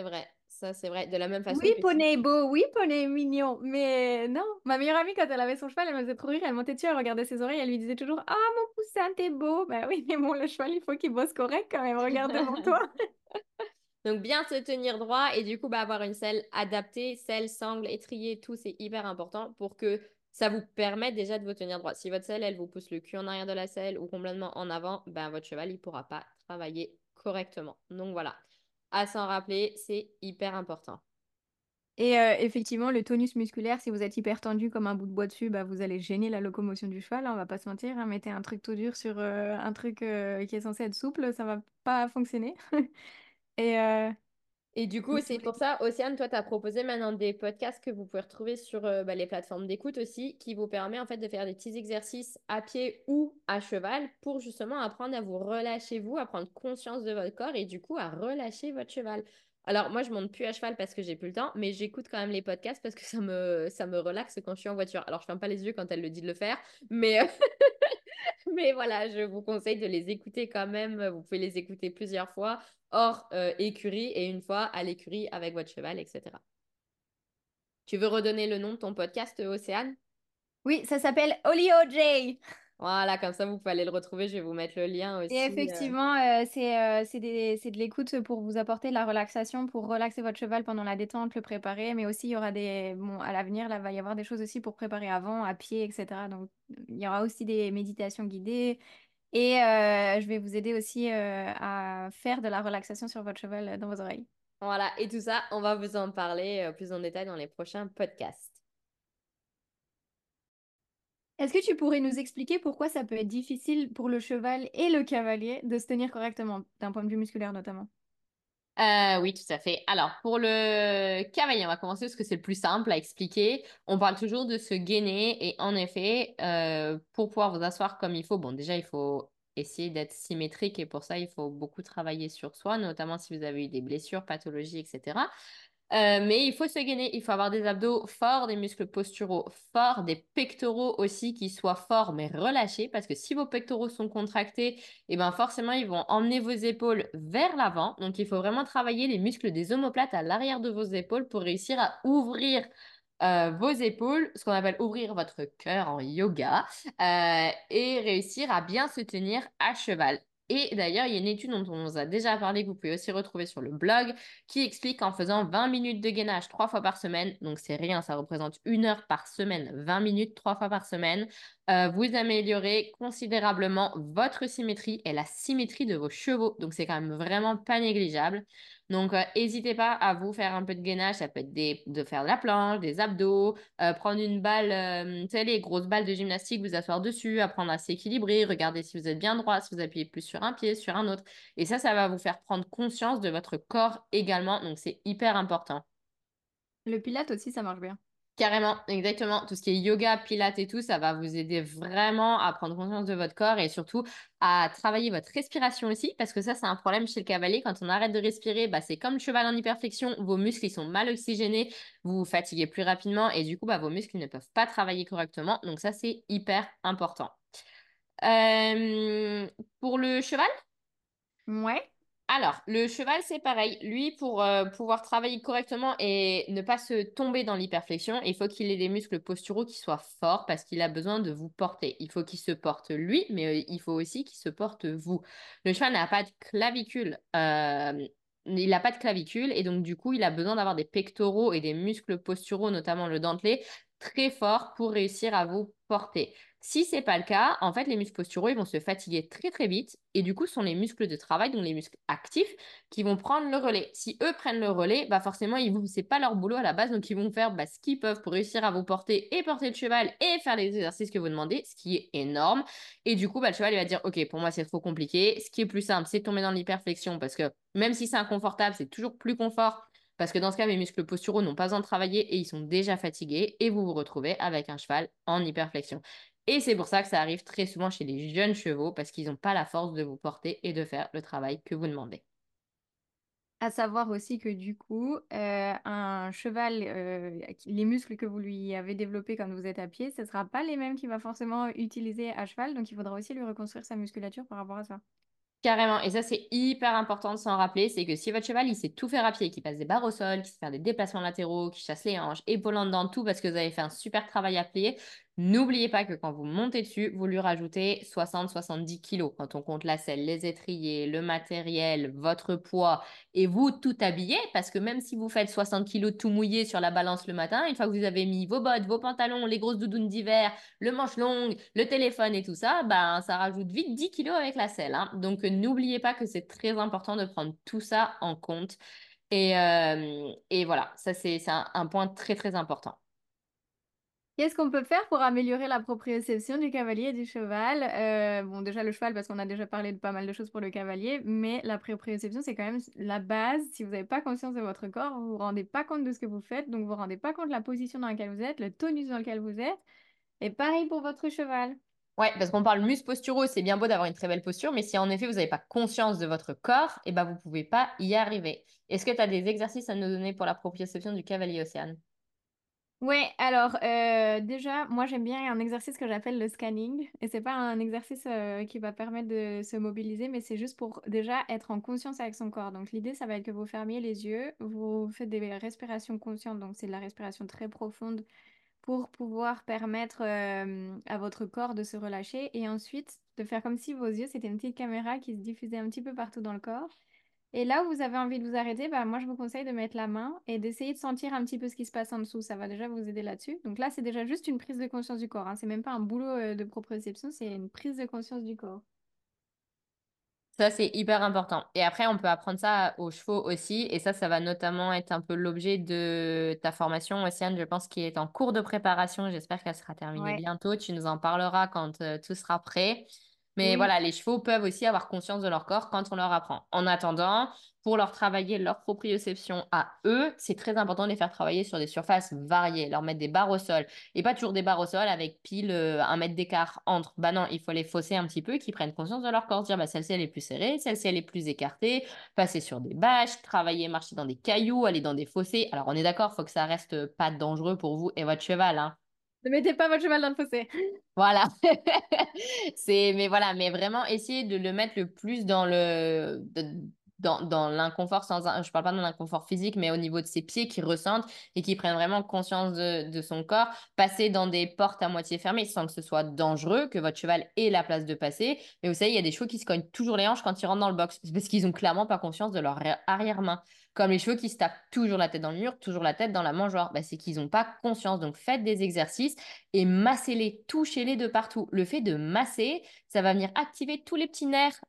Ça, c'est vrai. De la même Oui, façon que si... poney est beau, oui, poney est mignon, mais non. Ma meilleure amie, quand elle avait son cheval, elle me faisait trop rire, elle montait dessus, elle regardait ses oreilles, elle lui disait toujours: «Ah, mon poussin, t'es beau!» Ben oui, mais bon, le cheval, il faut qu'il bosse correct quand même, regarde devant toi. Donc, bien se tenir droit et du coup, bah, avoir une selle adaptée, selle, sangle, étrier, tout, c'est hyper important pour que ça vous permette déjà de vous tenir droit. Si votre selle, elle vous pousse le cul en arrière de la selle ou complètement en avant, ben, votre cheval, il pourra pas travailler correctement. Donc, voilà. À s'en rappeler, c'est hyper important. Et effectivement, le tonus musculaire, si vous êtes hyper tendu comme un bout de bois dessus, bah, vous allez gêner la locomotion du cheval, hein, on va pas se mentir, hein. Mettez un truc tout dur sur un truc qui est censé être souple, ça va pas fonctionner. Et Et du coup, oui, tu c'est voulais pour ça, Océane, toi, tu as proposé maintenant des podcasts que vous pouvez retrouver sur bah, les plateformes d'écoute aussi, qui vous permet en fait de faire des petits exercices à pied ou à cheval pour justement apprendre à vous relâcher vous, à prendre conscience de votre corps et du coup à relâcher votre cheval. Alors moi, je monte plus à cheval parce que j'ai plus le temps, mais j'écoute quand même les podcasts parce que ça me relaxe quand je suis en voiture. Alors je ferme pas les yeux quand elle le dit de le faire, mais mais voilà, je vous conseille de les écouter quand même. Vous pouvez les écouter plusieurs fois hors écurie et une fois à l'écurie avec votre cheval, etc. Tu veux redonner le nom de ton podcast, Océane? Oui, ça s'appelle Olio J. Voilà, comme ça, vous pouvez aller le retrouver. Je vais vous mettre le lien Et aussi. effectivement, c'est de l'écoute pour vous apporter de la relaxation, pour relaxer votre cheval pendant la détente, le préparer. Mais aussi, il y aura des... Bon, à l'avenir, là, va y avoir des choses aussi pour préparer avant, à pied, etc. Donc, il y aura aussi des méditations guidées. Et je vais vous aider aussi à faire de la relaxation sur votre cheval dans vos oreilles. Voilà, et tout ça, on va vous en parler plus en détail dans les prochains podcasts. Est-ce que tu pourrais nous expliquer pourquoi ça peut être difficile pour le cheval et le cavalier de se tenir correctement, d'un point de vue musculaire notamment? Oui, tout à fait. Alors, pour le cavalier, on va commencer parce que c'est le plus simple à expliquer. On parle toujours de se gainer et en effet, pour pouvoir vous asseoir comme il faut, bon, déjà, il faut essayer d'être symétrique et pour ça, il faut beaucoup travailler sur soi, notamment si vous avez eu des blessures, pathologies, etc. Mais il faut se gainer, il faut avoir des abdos forts, des muscles posturaux forts, des pectoraux aussi qui soient forts mais relâchés parce que si vos pectoraux sont contractés, et ben forcément ils vont emmener vos épaules vers l'avant. Donc il faut vraiment travailler les muscles des omoplates à l'arrière de vos épaules pour réussir à ouvrir vos épaules, ce qu'on appelle ouvrir votre cœur en yoga, et réussir à bien se tenir à cheval. Et d'ailleurs, il y a une étude dont on vous a déjà parlé, que vous pouvez aussi retrouver sur le blog, qui explique qu'en faisant 20 minutes de gainage 3 fois par semaine, donc c'est rien, ça représente 1 heure par semaine, 20 minutes 3 fois par semaine, vous améliorez considérablement votre symétrie et la symétrie de vos chevaux. Donc c'est quand même vraiment pas négligeable. Donc n'hésitez pas à vous faire un peu de gainage, ça peut être de faire de la planche, des abdos, prendre une balle, tu sais, les grosses balles de gymnastique, vous asseoir dessus, apprendre à s'équilibrer, regarder si vous êtes bien droit, si vous appuyez plus sur un pied, sur un autre. Et ça va vous faire prendre conscience de votre corps également. Donc, c'est hyper important. Le pilate aussi, ça marche bien. Carrément, exactement. Tout ce qui est yoga, pilates et tout, ça va vous aider vraiment à prendre conscience de votre corps et surtout à travailler votre respiration aussi, parce que ça, c'est un problème chez le cavalier. Quand on arrête de respirer, bah, c'est comme le cheval en hyperflexion, vos muscles, ils sont mal oxygénés, vous vous fatiguez plus rapidement et du coup, bah, vos muscles ne peuvent pas travailler correctement. Donc ça, c'est hyper important. Euh, pour le cheval, Ouais. alors, le cheval, c'est pareil. Lui, pour pouvoir travailler correctement et ne pas se tomber dans l'hyperflexion, il faut qu'il ait des muscles posturaux qui soient forts parce qu'il a besoin de vous porter. Il faut qu'il se porte lui, mais il faut aussi qu'il se porte vous. Le cheval n'a pas de clavicule. Il n'a pas de clavicule et donc du coup, il a besoin d'avoir des pectoraux et des muscles posturaux, notamment le dentelé, très forts pour réussir à vous porter. Si c'est pas le cas, en fait, les muscles posturaux, ils vont se fatiguer très très vite et du coup, ce sont les muscles de travail, donc les muscles actifs, qui vont prendre le relais. Si eux prennent le relais, bah forcément, c'est pas leur boulot à la base, donc ils vont faire bah, ce qu'ils peuvent pour réussir à vous porter et porter le cheval et faire les exercices que vous demandez, ce qui est énorme. Et du coup, bah, le cheval, il va dire, OK, pour moi, c'est trop compliqué. Ce qui est plus simple, c'est de tomber dans l'hyperflexion parce que même si c'est inconfortable, c'est toujours plus confort. Parce que dans ce cas, mes muscles posturaux n'ont pas besoin de travailler et ils sont déjà fatigués et vous vous retrouvez avec un cheval en hyperflexion. Et c'est pour ça que ça arrive très souvent chez les jeunes chevaux parce qu'ils n'ont pas la force de vous porter et de faire le travail que vous demandez. À savoir aussi que du coup, un cheval, les muscles que vous lui avez développés quand vous êtes à pied, ce ne sera pas les mêmes qu'il va forcément utiliser à cheval. Donc, il faudra aussi lui reconstruire sa musculature par rapport à ça. Carrément, et ça c'est hyper important de s'en rappeler, c'est que si votre cheval il sait tout faire à pied, qu'il passe des barres au sol, qu'il sait faire des déplacements latéraux, qu'il chasse les hanches, épaules en dedans, tout parce que vous avez fait un super travail à plier, n'oubliez pas que quand vous montez dessus, vous lui rajoutez 60-70 kilos. Quand on compte la selle, les étriers, le matériel, votre poids et vous tout habillé, parce que même si vous faites 60 kilos tout mouillé sur la balance le matin, une fois que vous avez mis vos bottes, vos pantalons, les grosses doudounes d'hiver, le manche longue, le téléphone et tout ça, ben, ça rajoute vite 10 kilos avec la selle, hein. Donc, n'oubliez pas que c'est très important de prendre tout ça en compte. Et voilà, ça, c'est un point très, très important. Qu'est-ce qu'on peut faire pour améliorer la proprioception du cavalier et du cheval? Bon, déjà le cheval, parce qu'on a déjà parlé de pas mal de choses pour le cavalier, mais la proprioception, c'est quand même la base. Si vous n'avez pas conscience de votre corps, vous vous rendez pas compte de ce que vous faites, donc vous vous rendez pas compte de la position dans laquelle vous êtes, le tonus dans lequel vous êtes. Et pareil pour votre cheval. Ouais, parce qu'on parle muscles posturaux, c'est bien beau d'avoir une très belle posture, mais si en effet vous n'avez pas conscience de votre corps, eh ben vous pouvez pas y arriver. Est-ce que tu as des exercices à nous donner pour la proprioception du cavalier, Océane? Ouais, alors déjà, moi j'aime bien un exercice que j'appelle le scanning. Et c'est pas un exercice qui va permettre de se mobiliser, mais c'est juste pour déjà être en conscience avec son corps. Donc l'idée, ça va être que vous fermiez les yeux, vous faites des respirations conscientes, donc c'est de la respiration très profonde pour pouvoir permettre à votre corps de se relâcher et ensuite de faire comme si vos yeux, c'était une petite caméra qui se diffusait un petit peu partout dans le corps. Et là où vous avez envie de vous arrêter, bah, moi je vous conseille de mettre la main et d'essayer de sentir un petit peu ce qui se passe en dessous. Ça va déjà vous aider là-dessus. Donc là, c'est déjà juste une prise de conscience du corps, hein. C'est même pas un boulot de proprioception, c'est une prise de conscience du corps. Ça, c'est hyper important. Et après, on peut apprendre ça aux chevaux aussi. Et ça va notamment être un peu l'objet de ta formation, Océane, je pense, qui est en cours de préparation. J'espère qu'elle sera terminée Ouais. bientôt. Tu nous en parleras quand tout sera prêt. Mais Oui. voilà, les chevaux peuvent aussi avoir conscience de leur corps quand on leur apprend. En attendant, pour leur travailler leur proprioception à eux, c'est très important de les faire travailler sur des surfaces variées, leur mettre des barres au sol. Et pas toujours des barres au sol avec pile 1 mètre d'écart entre. Bah non, il faut les fausser un petit peu, qu'ils prennent conscience de leur corps, dire bah celle-ci elle est plus serrée, celle-ci elle est plus écartée, passer sur des bâches, travailler, marcher dans des cailloux, aller dans des fossés. Alors on est d'accord, faut que ça reste pas dangereux pour vous et votre cheval, hein. Ne mettez pas votre cheval dans le fossé. Voilà. Mais voilà, mais vraiment essayer de le mettre le plus dans l'inconfort je parle pas d'un inconfort physique, mais au niveau de ses pieds qui ressentent et qui prennent vraiment conscience de son corps. Passer dans des portes à moitié fermées sans que ce soit dangereux, que votre cheval ait la place de passer. Mais vous savez, il y a des chevaux qui se cognent toujours les hanches quand ils rentrent dans le box. C'est parce qu'ils ont clairement pas conscience de leur arrière-main. Comme les chevaux qui se tapent toujours la tête dans le mur, toujours la tête dans la mangeoire. Bah, c'est qu'ils n'ont pas conscience. Donc faites des exercices et massez-les, touchez-les de partout. Le fait de masser, ça va venir activer tous les petits nerfs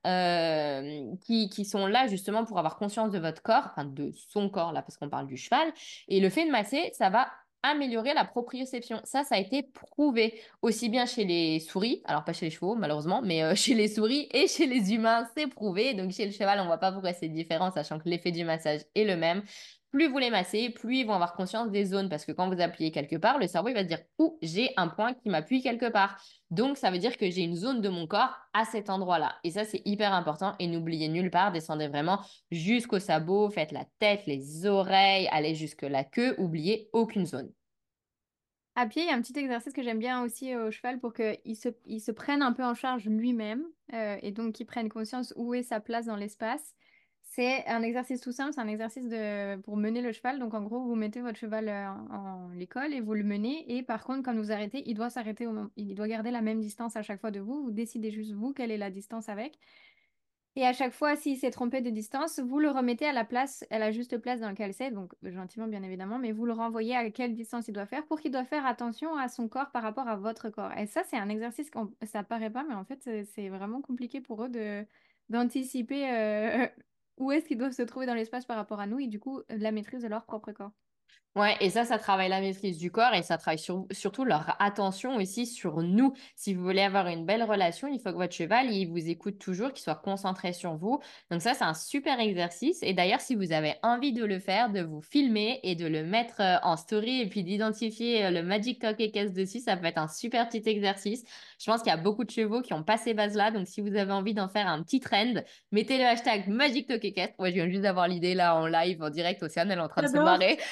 qui sont là justement pour avoir conscience de votre corps, enfin de son corps là, parce qu'on parle du cheval. Et le fait de masser, ça va améliorer la proprioception. Ça a été prouvé aussi bien chez les souris, alors pas chez les chevaux malheureusement, mais chez les souris et chez les humains, c'est prouvé. Donc chez le cheval, on voit pas pourquoi c'est différent, sachant que l'effet du massage est le même. Plus vous les massez, plus ils vont avoir conscience des zones. Parce que quand vous appuyez quelque part, le cerveau il va se dire, ouh, j'ai un point qui m'appuie quelque part. Donc, ça veut dire que j'ai une zone de mon corps à cet endroit-là. Et ça, c'est hyper important. Et n'oubliez nulle part, descendez vraiment jusqu'au sabot, faites la tête, les oreilles, allez jusque la queue, oubliez aucune zone. À pied, il y a un petit exercice que j'aime bien aussi au cheval pour qu'il se prenne un peu en charge lui-même et donc qu'il prenne conscience où est sa place dans l'espace. C'est un exercice tout simple, c'est un exercice pour mener le cheval. Donc en gros, vous mettez votre cheval en l'école et vous le menez. Et par contre, quand vous arrêtez, il doit s'arrêter il doit garder la même distance à chaque fois de vous. Vous décidez juste vous quelle est la distance avec. Et à chaque fois, s'il s'est trompé de distance, vous le remettez à la place, à la juste place dans laquelle c'est, donc gentiment bien évidemment, mais vous le renvoyez à quelle distance il doit faire pour qu'il doit faire attention à son corps par rapport à votre corps. Et ça, c'est un exercice ça paraît pas, mais en fait, c'est vraiment compliqué pour eux d'anticiper où est-ce qu'ils doivent se trouver dans l'espace par rapport à nous et du coup, la maîtrise de leur propre corps. Ouais, et ça travaille la maîtrise du corps et ça travaille surtout leur attention aussi sur nous. Si vous voulez avoir une belle relation, il faut que votre cheval, il vous écoute toujours, qu'il soit concentré sur vous. Donc ça, c'est un super exercice. Et d'ailleurs, si vous avez envie de le faire, de vous filmer et de le mettre en story et puis d'identifier le Magic Cock et Caisse dessus, ça peut être un super petit exercice. Je pense qu'il y a beaucoup de chevaux qui ont pas ces bases-là. Donc si vous avez envie d'en faire un petit trend, mettez le hashtag Magic Cock et Caisse. Moi, je viens juste d'avoir l'idée là en live, en direct. Océane, elle est en train de se J'adore. marrer.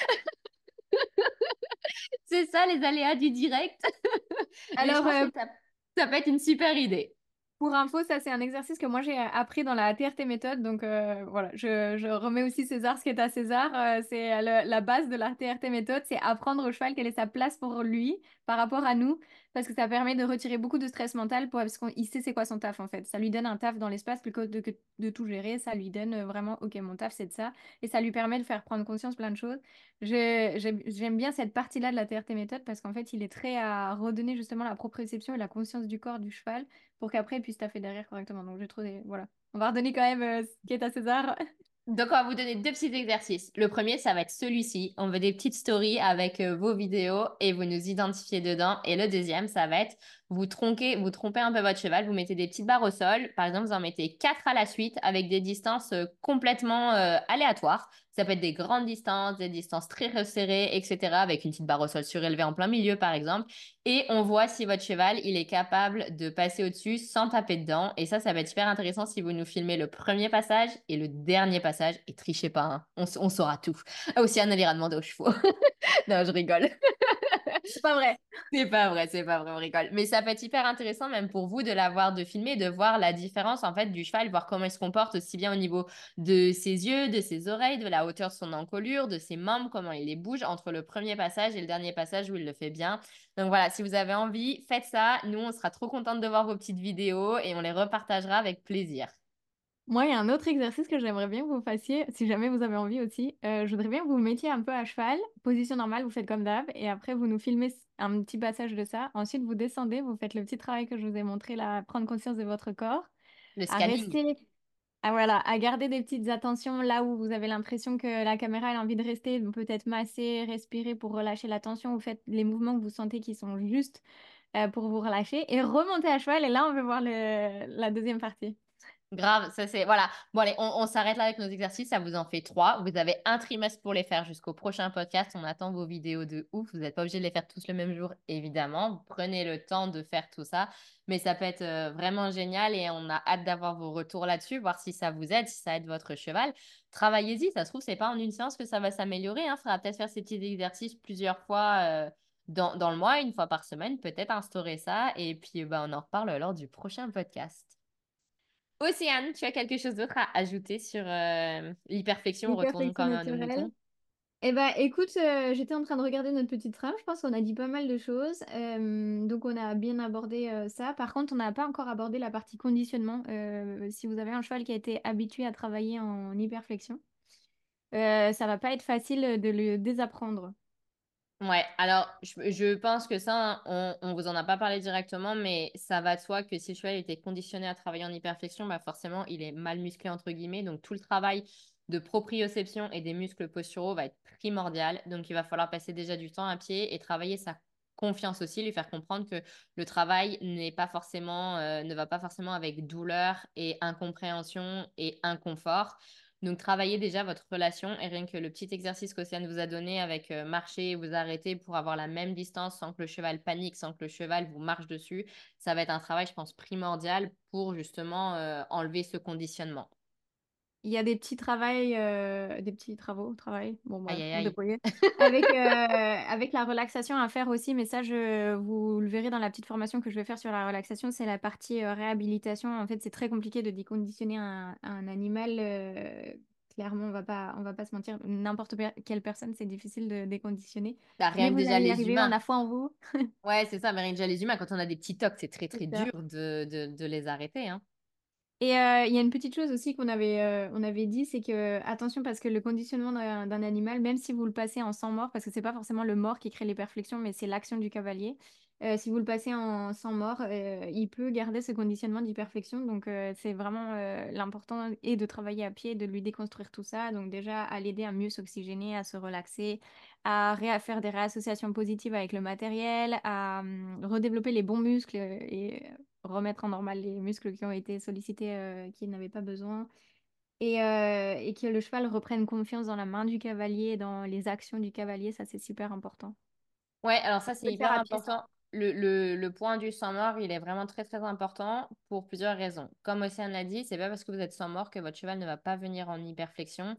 C'est ça, les aléas du direct. Mais je Alors, pense que ça peut être une super idée. Pour info, ça c'est un exercice que moi j'ai appris dans la TRT méthode. Donc voilà, je remets aussi César ce qui est à César. C'est la base de la TRT méthode, c'est apprendre au cheval quelle est sa place pour lui par rapport à nous, parce que ça permet de retirer beaucoup de stress mental parce qu'il sait c'est quoi son taf en fait. Ça lui donne un taf dans l'espace plutôt que de tout gérer. Ça lui donne vraiment, ok, mon taf c'est de ça, et ça lui permet de faire prendre conscience plein de choses. J'aime bien cette partie-là de la TRT méthode parce qu'en fait il est très à redonner justement la proprioception et la conscience du corps du cheval pour qu'après il puisse taffer derrière correctement. Donc j'ai trouvé, voilà. On va redonner quand même ce qui est à César. Donc, on va vous donner deux petits exercices. Le premier, ça va être celui-ci. On veut des petites stories avec vos vidéos et vous nous identifiez dedans. Et le deuxième, ça va être vous trompez un peu votre cheval, vous mettez des petites barres au sol. Par exemple, vous en mettez quatre à la suite avec des distances complètement aléatoires. Ça peut être des grandes distances, des distances très resserrées, etc. Avec une petite barre au sol surélevée en plein milieu, par exemple. Et on voit si votre cheval, il est capable de passer au-dessus sans taper dedans. Et ça va être super intéressant si vous nous filmez le premier passage et le dernier passage. Et trichez pas, hein. On saura tout. Ah, aussi, Anna ira demander aux chevaux. Non, je rigole. C'est pas vrai. C'est pas vrai, on rigole. Mais ça peut être hyper intéressant même pour vous de l'avoir, de filmer, de voir la différence en fait du cheval, voir comment il se comporte aussi bien au niveau de ses yeux, de ses oreilles, de la hauteur de son encolure, de ses membres, comment il les bouge entre le premier passage et le dernier passage où il le fait bien. Donc voilà, si vous avez envie, faites ça. Nous, on sera trop contente de voir vos petites vidéos et on les repartagera avec plaisir. Moi, il y a un autre exercice que j'aimerais bien que vous fassiez, si jamais vous avez envie aussi. Je voudrais bien que vous vous mettiez un peu à cheval, position normale, vous faites comme d'hab, et après vous nous filmez un petit passage de ça. Ensuite, vous descendez, vous faites le petit travail que je vous ai montré là, prendre conscience de votre corps, Le à scanning. rester, voilà, à garder des petites attentions là où vous avez l'impression que la caméra elle a envie de rester, donc peut-être masser, respirer pour relâcher la tension. Vous faites les mouvements que vous sentez qui sont justes pour vous relâcher, et remonter à cheval, et là on veut voir la deuxième partie. Grave, ça c'est. Voilà. Bon, allez, on s'arrête là avec nos exercices. Ça vous en fait trois. Vous avez un trimestre pour les faire jusqu'au prochain podcast. On attend vos vidéos de ouf. Vous n'êtes pas obligé de les faire tous le même jour, évidemment. Vous prenez le temps de faire tout ça. Mais ça peut être vraiment génial et on a hâte d'avoir vos retours là-dessus, voir si ça vous aide, si ça aide votre cheval. Travaillez-y. Ça se trouve, c'est pas en une séance que ça va s'améliorer. Il faudra peut-être faire ces petits exercices plusieurs fois dans le mois, une fois par semaine. Peut-être instaurer ça. Et puis, on en reparle lors du prochain podcast. Océane, tu as quelque chose d'autre à ajouter sur l'hyperflexion? Retournons Perfection comme à nos naturelle. moutons. Eh ben, écoute, j'étais en train de regarder notre petite trame. Je pense qu'on a dit pas mal de choses. Donc, on a bien abordé ça. Par contre, on n'a pas encore abordé la partie conditionnement. Si vous avez un cheval qui a été habitué à travailler en hyperflexion, ça va pas être facile de le désapprendre. Ouais, alors je pense que ça, on vous en a pas parlé directement, mais ça va de soi que si le cheval était conditionné à travailler en hyperflexion, bah forcément, il est mal musclé, entre guillemets. Donc, tout le travail de proprioception et des muscles posturaux va être primordial. Donc, il va falloir passer déjà du temps à pied et travailler sa confiance aussi, lui faire comprendre que le travail n'est pas forcément, ne va pas forcément avec douleur et incompréhension et inconfort. Donc, travaillez déjà votre relation et rien que le petit exercice qu'Océane vous a donné avec marcher et vous arrêter pour avoir la même distance sans que le cheval panique, sans que le cheval vous marche dessus, ça va être un travail, je pense, primordial pour justement enlever ce conditionnement. Il y a des petits travaux, travail, bon Aïe, bref, aïe, vous aïe. débrouillez, avec la relaxation à faire aussi, mais ça, vous le verrez dans la petite formation que je vais faire sur la relaxation, c'est la partie réhabilitation. En fait, c'est très compliqué de déconditionner un animal. Clairement, on va pas se mentir, quelle personne, c'est difficile de déconditionner, Bah, mais rien que vous déjà allez y les arriver, on humains. a foi en vous. Ouais, c'est ça, mais rien que déjà les humains, quand on a des petits tocs, c'est très, C'est très ça. dur de les arrêter, hein. Et il y a une petite chose aussi on avait dit, c'est que attention parce que le conditionnement d'un animal, même si vous le passez en sang mort, parce que c'est pas forcément le mort qui crée l'hyperflexion, mais c'est l'action du cavalier. Si vous le passez en sang mort, il peut garder ce conditionnement d'hyperflexion. Donc c'est vraiment l'important est de travailler à pied, de lui déconstruire tout ça. Donc déjà à l'aider à mieux s'oxygéner, à se relaxer, à faire des réassociations positives avec le matériel, à redévelopper les bons muscles et remettre en normal les muscles qui ont été sollicités, qui n'avaient pas besoin, et que le cheval reprenne confiance dans la main du cavalier, dans les actions du cavalier, ça c'est super important. Ouais, alors ça, On peut c'est le faire hyper à pied ça. important. Le point du sang mort, il est vraiment très, très important pour plusieurs raisons. Comme Océane l'a dit, c'est pas parce que vous êtes sans mort que votre cheval ne va pas venir en hyperflexion.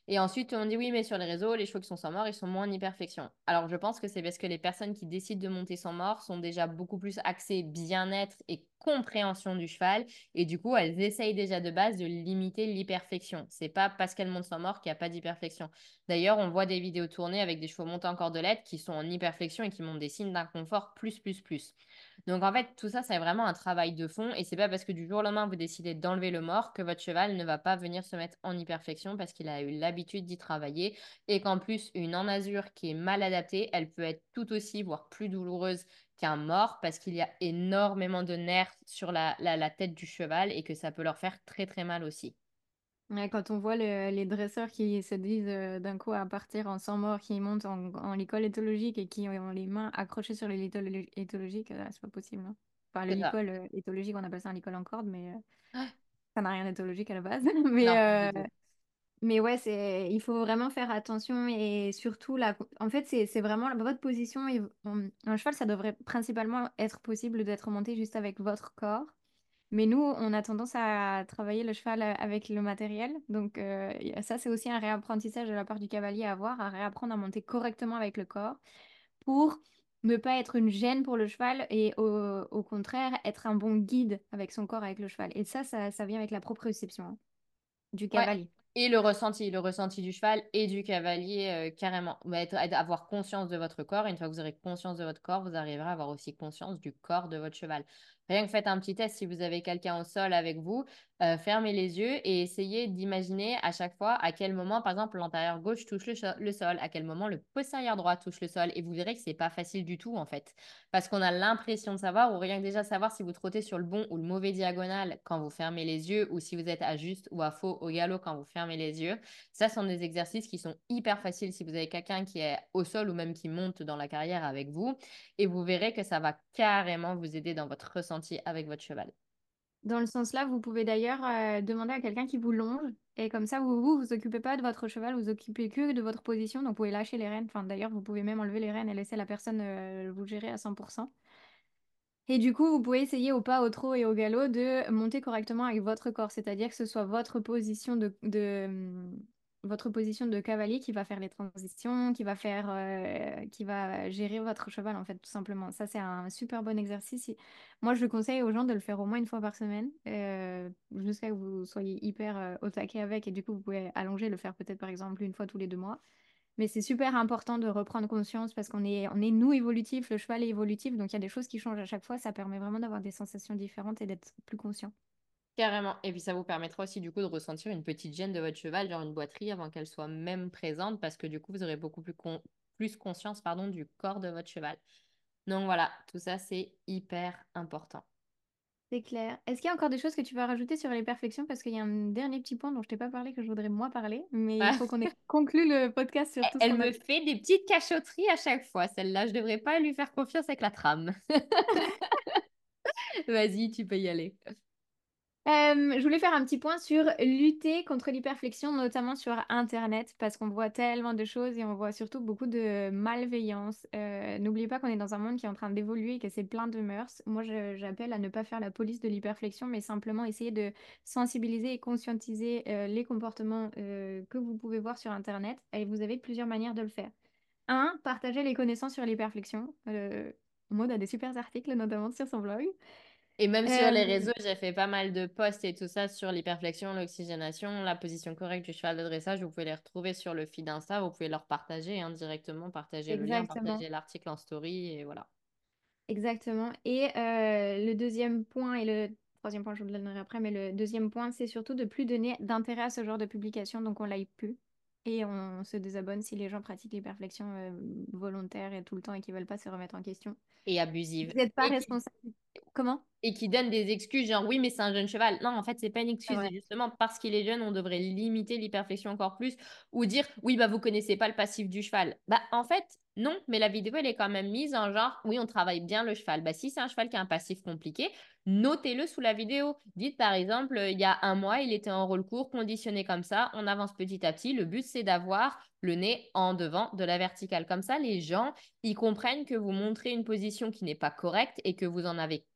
Et ensuite, on dit oui, mais sur les réseaux, les chevaux qui sont sans mort, ils sont moins en hyperflexion. Alors, je pense que c'est parce que les personnes qui décident de monter sans mort sont déjà beaucoup plus axées bien-être et compréhension du cheval. Et du coup, elles essayent déjà de base de limiter l'hyperflexion. C'est pas parce qu'elles montent sans mort qu'il n'y a pas d'hyperflexion. D'ailleurs, on voit des vidéos tournées avec des chevaux montés en cordelette qui sont en hyperflexion et qui montrent des signes d'inconfort plus, plus, plus. Donc en fait, tout ça, c'est vraiment un travail de fond et c'est pas parce que du jour au lendemain, vous décidez d'enlever le mort que votre cheval ne va pas venir se mettre en hyperflexion parce qu'il a eu l'habitude d'y travailler et qu'en plus, une enasure qui est mal adaptée, elle peut être tout aussi, voire plus douloureuse qu'un mort parce qu'il y a énormément de nerfs sur la tête du cheval et que ça peut leur faire très très mal aussi. Ouais, quand on voit les dresseurs qui se disent d'un coup à partir en sang mort, qui montent en licol éthologique et qui ont les mains accrochées sur les licols éthologiques, c'est pas possible, hein. Enfin, le C'est ça. licol éthologique, on appelle ça un licol en corde, mais Ah, ça n'a rien d'éthologique à la base. non, pas du tout. Mais ouais, il faut vraiment faire attention et surtout, en fait, c'est vraiment votre position. Un cheval, ça devrait principalement être possible d'être monté juste avec votre corps. Mais nous, on a tendance à travailler le cheval avec le matériel. Donc, ça, c'est aussi un réapprentissage de la part du cavalier à avoir, à réapprendre à monter correctement avec le corps pour ne pas être une gêne pour le cheval et au contraire, être un bon guide avec son corps, avec le cheval. Et ça vient avec la proprioception, hein, du Ouais. cavalier. Et le ressenti du cheval et du cavalier, carrément. Avoir conscience de votre corps. Et une fois que vous aurez conscience de votre corps, vous arriverez à avoir aussi conscience du corps de votre cheval. Rien que faites un petit test si vous avez quelqu'un au sol avec vous, fermez les yeux et essayez d'imaginer à chaque fois à quel moment, par exemple, l'antérieur gauche touche le sol, à quel moment le postérieur droit touche le sol. Et vous verrez que c'est pas facile du tout, en fait. Parce qu'on a l'impression de savoir, ou rien que déjà savoir si vous trottez sur le bon ou le mauvais diagonal quand vous fermez les yeux, ou si vous êtes à juste ou à faux au galop quand vous fermez les yeux. Ça sont des exercices qui sont hyper faciles si vous avez quelqu'un qui est au sol ou même qui monte dans la carrière avec vous. Et vous verrez que ça va carrément vous aider dans votre ressenti avec votre cheval. Dans le sens-là, vous pouvez d'ailleurs demander à quelqu'un qui vous longe. Et comme ça, vous occupez pas de votre cheval, vous occupez que de votre position. Donc, vous pouvez lâcher les rênes. Enfin, d'ailleurs, vous pouvez même enlever les rênes et laisser la personne vous gérer à 100%. Et du coup, vous pouvez essayer au pas, au trot et au galop de monter correctement avec votre corps, c'est-à-dire que ce soit votre position de cavalier qui va faire les transitions, qui va gérer votre cheval en fait, tout simplement. Ça, c'est un super bon exercice. Moi, je conseille aux gens de le faire au moins une fois par semaine, jusqu'à que vous soyez hyper au taquet avec, et du coup, vous pouvez allonger, le faire peut-être par exemple une fois tous les 2 mois. Mais c'est super important de reprendre conscience parce qu'on est nous évolutifs, le cheval est évolutif, donc il y a des choses qui changent à chaque fois. Ça permet vraiment d'avoir des sensations différentes et d'être plus conscient. Carrément. Et puis ça vous permettra aussi du coup de ressentir une petite gêne de votre cheval, genre une boiterie, avant qu'elle soit même présente, parce que du coup, vous aurez beaucoup plus conscience, pardon, du corps de votre cheval. Donc voilà, tout ça, c'est hyper important. C'est clair. Est-ce qu'il y a encore des choses que tu veux rajouter sur les perfections? Parce qu'il y a un dernier petit point dont je t'ai pas parlé que je voudrais moi parler, mais il faut qu'on ait conclu le podcast sur tout ce Elle qu'on a me dit. fait des petites cachotteries à chaque fois, celle-là. Je devrais pas lui faire confiance avec la trame. Vas-y, tu peux y aller. Je voulais faire un petit point sur lutter contre l'hyperflexion, notamment sur Internet, parce qu'on voit tellement de choses et on voit surtout beaucoup de malveillance. N'oubliez pas qu'on est dans un monde qui est en train d'évoluer et que c'est plein de mœurs. Moi, j'appelle à ne pas faire la police de l'hyperflexion, mais simplement essayer de sensibiliser et conscientiser les comportements que vous pouvez voir sur Internet. Et vous avez plusieurs manières de le faire. Un, partager les connaissances sur l'hyperflexion. Maud a des super articles, notamment sur son blog. Et même sur les Euh, réseaux, j'ai fait pas mal de posts et tout ça sur l'hyperflexion, l'oxygénation, la position correcte du cheval de dressage. Vous pouvez les retrouver sur le feed Insta, vous pouvez leur partager hein, directement, partager le lien, Exactement. partager l'article en story et voilà. Exactement. Et le deuxième point, et le troisième point, je vous le donnerai après, mais le deuxième point, c'est surtout de plus donner d'intérêt à ce genre de publication, donc on like plus. Et on se désabonne si les gens pratiquent l'hyperflexion volontaire et tout le temps et qu'ils veulent pas se remettre en question. Et abusive. Vous n'êtes pas responsable. Comment? Et qui donne des excuses, genre oui, mais c'est un jeune cheval. Non, en fait, c'est pas une C'est excuse. vrai. Et justement, parce qu'il est jeune, on devrait limiter l'hyperflexion encore plus ou dire oui, bah vous connaissez pas le passif du cheval. Bah en fait, non, mais la vidéo, elle est quand même mise en genre oui, on travaille bien le cheval. Bah si c'est un cheval qui a un passif compliqué, notez-le sous la vidéo. Dites par exemple, il y a un mois, il était en rôle court, conditionné comme ça, on avance petit à petit. Le but, c'est d'avoir le nez en devant de la verticale. Comme ça, les gens, ils comprennent que vous montrez une position qui n'est pas correcte et que vous en avez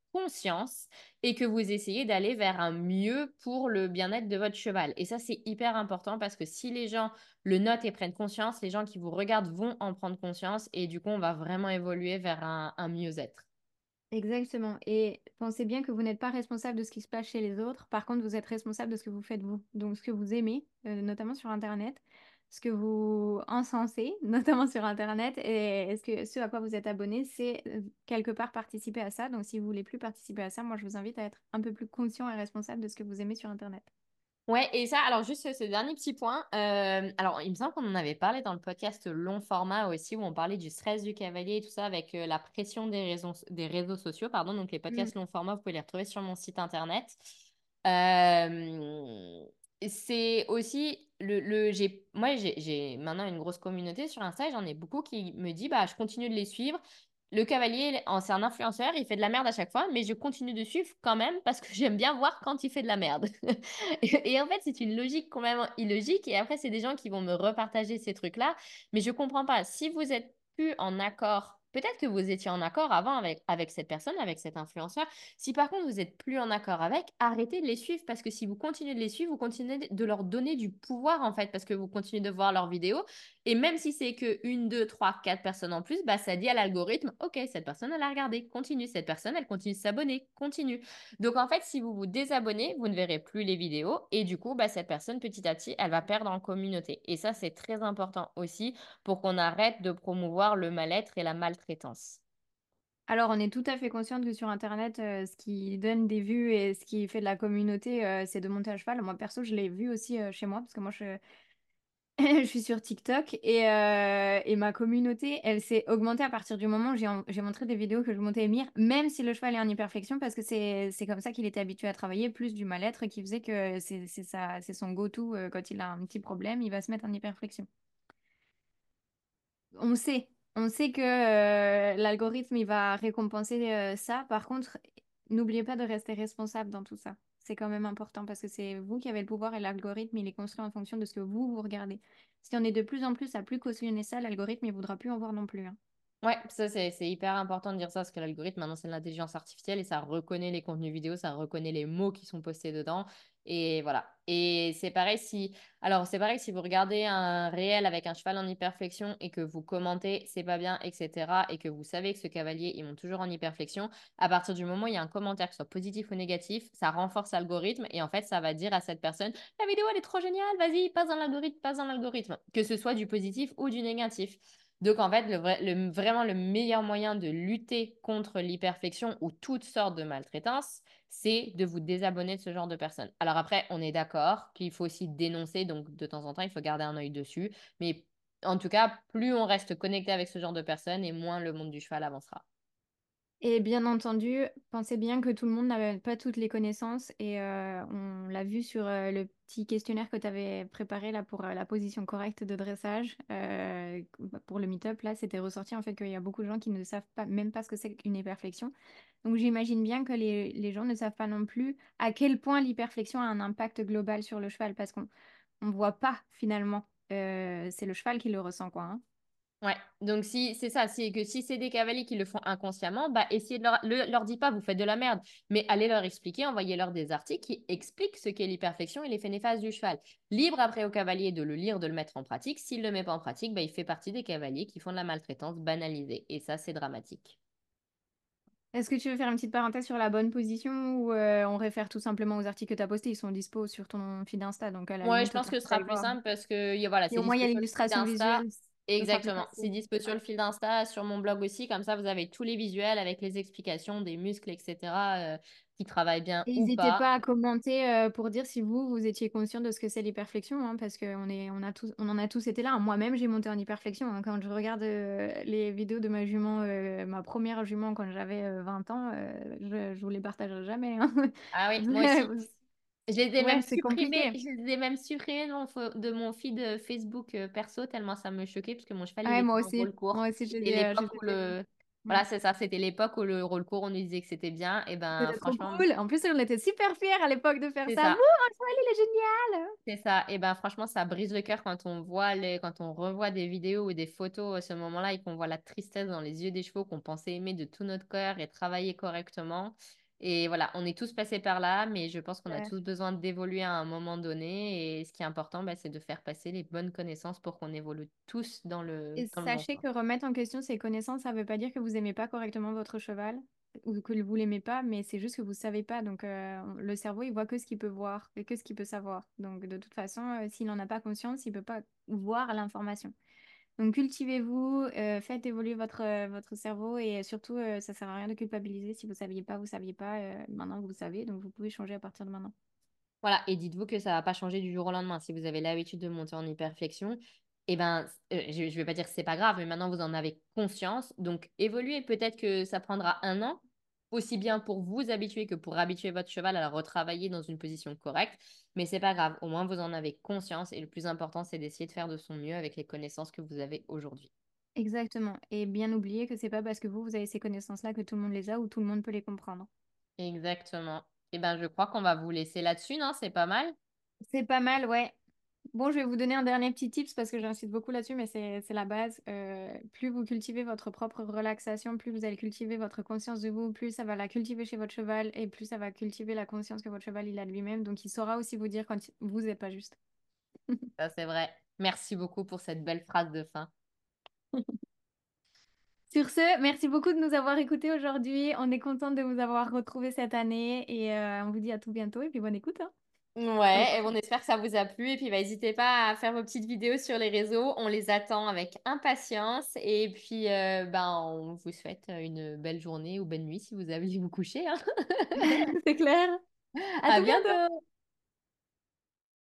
conscience et que vous essayez d'aller vers un mieux pour le bien-être de votre cheval. Et ça, c'est hyper important parce que si les gens le notent et prennent conscience, les gens qui vous regardent vont en prendre conscience et du coup, on va vraiment évoluer vers un mieux-être. Exactement. Et pensez bien que vous n'êtes pas responsable de ce qui se passe chez les autres. Par contre, vous êtes responsable de ce que vous faites vous. Donc, ce que vous aimez, notamment sur Internet, ce que vous encensez, notamment sur Internet, et ce à quoi vous êtes abonné, c'est quelque part participer à ça. Donc, si vous voulez plus participer à ça, moi, je vous invite à être un peu plus conscient et responsable de ce que vous aimez sur Internet. Ouais, et ça, alors juste ce dernier petit point, alors il me semble qu'on en avait parlé dans le podcast long format aussi, où on parlait du stress du cavalier et tout ça avec la pression des réseaux sociaux, pardon, donc les Mm. podcasts long format, vous pouvez les retrouver sur mon site internet. Euh, c'est aussi j'ai maintenant une grosse communauté sur Insta et j'en ai beaucoup qui me disent, bah, je continue de les suivre. Le cavalier, c'est un influenceur, il fait de la merde à chaque fois, mais je continue de suivre quand même parce que j'aime bien voir quand il fait de la merde. Et en fait, c'est une logique complètement illogique. Et après, c'est des gens qui vont me repartager ces trucs-là. Mais je comprends pas. Si vous êtes plus en accord, peut-être que vous étiez en accord avant avec cette personne, avec cet influenceur. Si par contre, vous êtes plus en accord avec, arrêtez de les suivre. Parce que si vous continuez de les suivre, vous continuez de leur donner du pouvoir, en fait. Parce que vous continuez de voir leurs vidéos. Et même si c'est que une, deux, trois, quatre personnes en plus, bah, ça dit à l'algorithme, OK, cette personne, elle a regardé, continue. Cette personne, elle continue de s'abonner, continue. Donc, en fait, si vous vous désabonnez, vous ne verrez plus les vidéos et du coup, bah, cette personne, petit à petit, elle va perdre en communauté. Et ça, c'est très important aussi pour qu'on arrête de promouvoir le mal-être et la maltraitance. Alors, on est tout à fait consciente que sur Internet, ce qui donne des vues et ce qui fait de la communauté, c'est de monter à cheval. Moi, perso, je l'ai vu aussi chez moi, parce que moi, je suis sur TikTok et ma communauté, elle s'est augmentée à partir du moment où j'ai montré des vidéos que je montais Émir, même si le cheval est en hyperflexion, parce que c'est comme ça qu'il était habitué à travailler, plus du mal-être qui faisait que c'est son go-to quand il a un petit problème, il va se mettre en hyperflexion. On sait que l'algorithme, il va récompenser ça. Par contre, n'oubliez pas de rester responsable dans tout ça. C'est quand même important parce que c'est vous qui avez le pouvoir et l'algorithme, il est construit en fonction de ce que vous regardez. Si on est de plus en plus à plus cautionner ça, l'algorithme, il voudra plus en voir non plus, hein. Ouais, ça c'est hyper important de dire ça parce que l'algorithme maintenant c'est de l'intelligence artificielle et ça reconnaît les contenus vidéo, ça reconnaît les mots qui sont postés dedans et voilà. Et c'est pareil si vous regardez un réel avec un cheval en hyperflexion et que vous commentez c'est pas bien etc. et que vous savez que ce cavalier ils monte toujours en hyperflexion, à partir du moment où il y a un commentaire que ce soit positif ou négatif, ça renforce l'algorithme et en fait ça va dire à cette personne la vidéo elle est trop géniale, vas-y passe dans l'algorithme, passe dans l'algorithme, que ce soit du positif ou du négatif. Donc, en fait, vraiment le meilleur moyen de lutter contre l'hyperflexion ou toutes sortes de maltraitance, c'est de vous désabonner de ce genre de personnes. Alors après, on est d'accord qu'il faut aussi dénoncer, donc de temps en temps, il faut garder un œil dessus. Mais en tout cas, plus on reste connecté avec ce genre de personnes et moins le monde du cheval avancera. Et bien entendu, pensez bien que tout le monde n'avait pas toutes les connaissances et on l'a vu sur le petit questionnaire que tu avais préparé là pour la position correcte de dressage pour le meet-up. Là, c'était ressorti en fait qu'il y a beaucoup de gens qui ne savent pas même pas ce que c'est qu'une hyperflexion. Donc j'imagine bien que les gens ne savent pas non plus à quel point l'hyperflexion a un impact global sur le cheval parce qu'on ne voit pas finalement. C'est le cheval qui le ressent quoi, hein. Ouais, donc si c'est ça, si c'est des cavaliers qui le font inconsciemment, bah essayez de leur dites pas vous faites de la merde, mais allez leur expliquer, envoyez-leur des articles qui expliquent ce qu'est l'hyperflexion et l'effet néfaste du cheval. Libre après au cavalier de le lire, de le mettre en pratique. S'il le met pas en pratique, bah il fait partie des cavaliers qui font de la maltraitance banalisée et ça c'est dramatique. Est-ce que tu veux faire une petite parenthèse sur la bonne position ou on réfère tout simplement aux articles que tu as postés? Ils sont dispo sur ton feed Insta, donc à la Ouais, je limite, pense autant que ce que tu sera ailles plus voir. simple parce que voilà, Et c'est au moins, il y dispo a sur le feed l'illustration Insta. visuelle, ce sera plus Exactement, c'est facile. dispo sur Ouais. le feed Insta, sur mon blog aussi, comme ça vous avez tous les visuels avec les explications des muscles, etc., qui travaillent bien Et ou n'hésitez pas. pas à commenter pour dire si vous étiez conscient de ce que c'est l'hyperflexion, hein, parce on en a tous été là, hein. Moi-même, j'ai monté en hyperflexion, hein. Quand je regarde les vidéos de ma jument, ma première jument quand j'avais 20 ans, je vous les partagerai jamais, hein. Ah oui, moi aussi. Je les ai Ouais, même c'est supprimés, compliqué. je les ai même supprimés de mon feed Facebook perso, tellement ça me choquait, parce que mon cheval, il Ouais, était en roll court. moi aussi, C'était l'époque où je les ai vus. Voilà, c'est ça. C'était l'époque où le rôle court, on nous disait que c'était bien. Et ben, C'était trop franchement, cool. En plus, on était super fiers à l'époque de faire c'est ça. Wouh, ça. Joël, il est génial! C'est ça. Et ben franchement, ça brise le cœur quand on voit quand on revoit des vidéos ou des photos à ce moment-là et qu'on voit la tristesse dans les yeux des chevaux qu'on pensait aimer de tout notre cœur et travailler correctement. Et voilà, on est tous passés par là, mais je pense qu'on a Ouais. tous besoin d'évoluer à un moment donné. Et ce qui est important, ben, c'est de faire passer les bonnes connaissances pour qu'on évolue tous Et dans le bon sachez sens. que remettre en question ses connaissances, ça ne veut pas dire que vous aimez pas correctement votre cheval ou que vous l'aimez pas, mais c'est juste que vous savez pas. Donc le cerveau, il voit que ce qu'il peut voir et que ce qu'il peut savoir. Donc de toute façon, s'il n'en a pas conscience, il peut pas voir l'information. Donc cultivez-vous, faites évoluer votre cerveau et surtout, ça sert à rien de culpabiliser. Si vous saviez pas, vous saviez pas. Maintenant, vous savez, donc vous pouvez changer à partir de maintenant. Voilà, et dites-vous que ça va pas changer du jour au lendemain. Si vous avez l'habitude de monter en hyperflexion, eh ben, je vais pas dire que c'est pas grave, mais maintenant vous en avez conscience. Donc, évoluez. Peut-être que ça prendra un an, aussi bien pour vous habituer que pour habituer votre cheval à la retravailler dans une position correcte. Mais c'est pas grave. Au moins, vous en avez conscience. Et le plus important, c'est d'essayer de faire de son mieux avec les connaissances que vous avez aujourd'hui. Exactement. Et bien oublier que c'est pas parce que vous avez ces connaissances-là que tout le monde les a ou tout le monde peut les comprendre. Exactement. Eh ben, je crois qu'on va vous laisser là-dessus, non? C'est pas mal? C'est pas mal, ouais. Bon, je vais vous donner un dernier petit tips parce que j'insiste beaucoup là-dessus, mais c'est la base. Plus vous cultivez votre propre relaxation, plus vous allez cultiver votre conscience de vous, plus ça va la cultiver chez votre cheval et plus ça va cultiver la conscience que votre cheval il a de lui-même. Donc, il saura aussi vous dire quand vous n'êtes pas juste. Ça, c'est vrai. Merci beaucoup pour cette belle phrase de fin. Sur ce, merci beaucoup de nous avoir écoutés aujourd'hui. On est contente de vous avoir retrouvés cette année et on vous dit à tout bientôt et puis bonne écoute, hein. Pour les Ouais, et on prochaines. espère que ça vous a plu. Et puis, bah, n'hésitez pas à faire vos petites vidéos sur les réseaux. On les attend avec impatience. Et puis, ben, on vous souhaite une belle journée ou belle nuit si vous avez vous coucher, hein. C'est clair. À À tout bientôt. bientôt!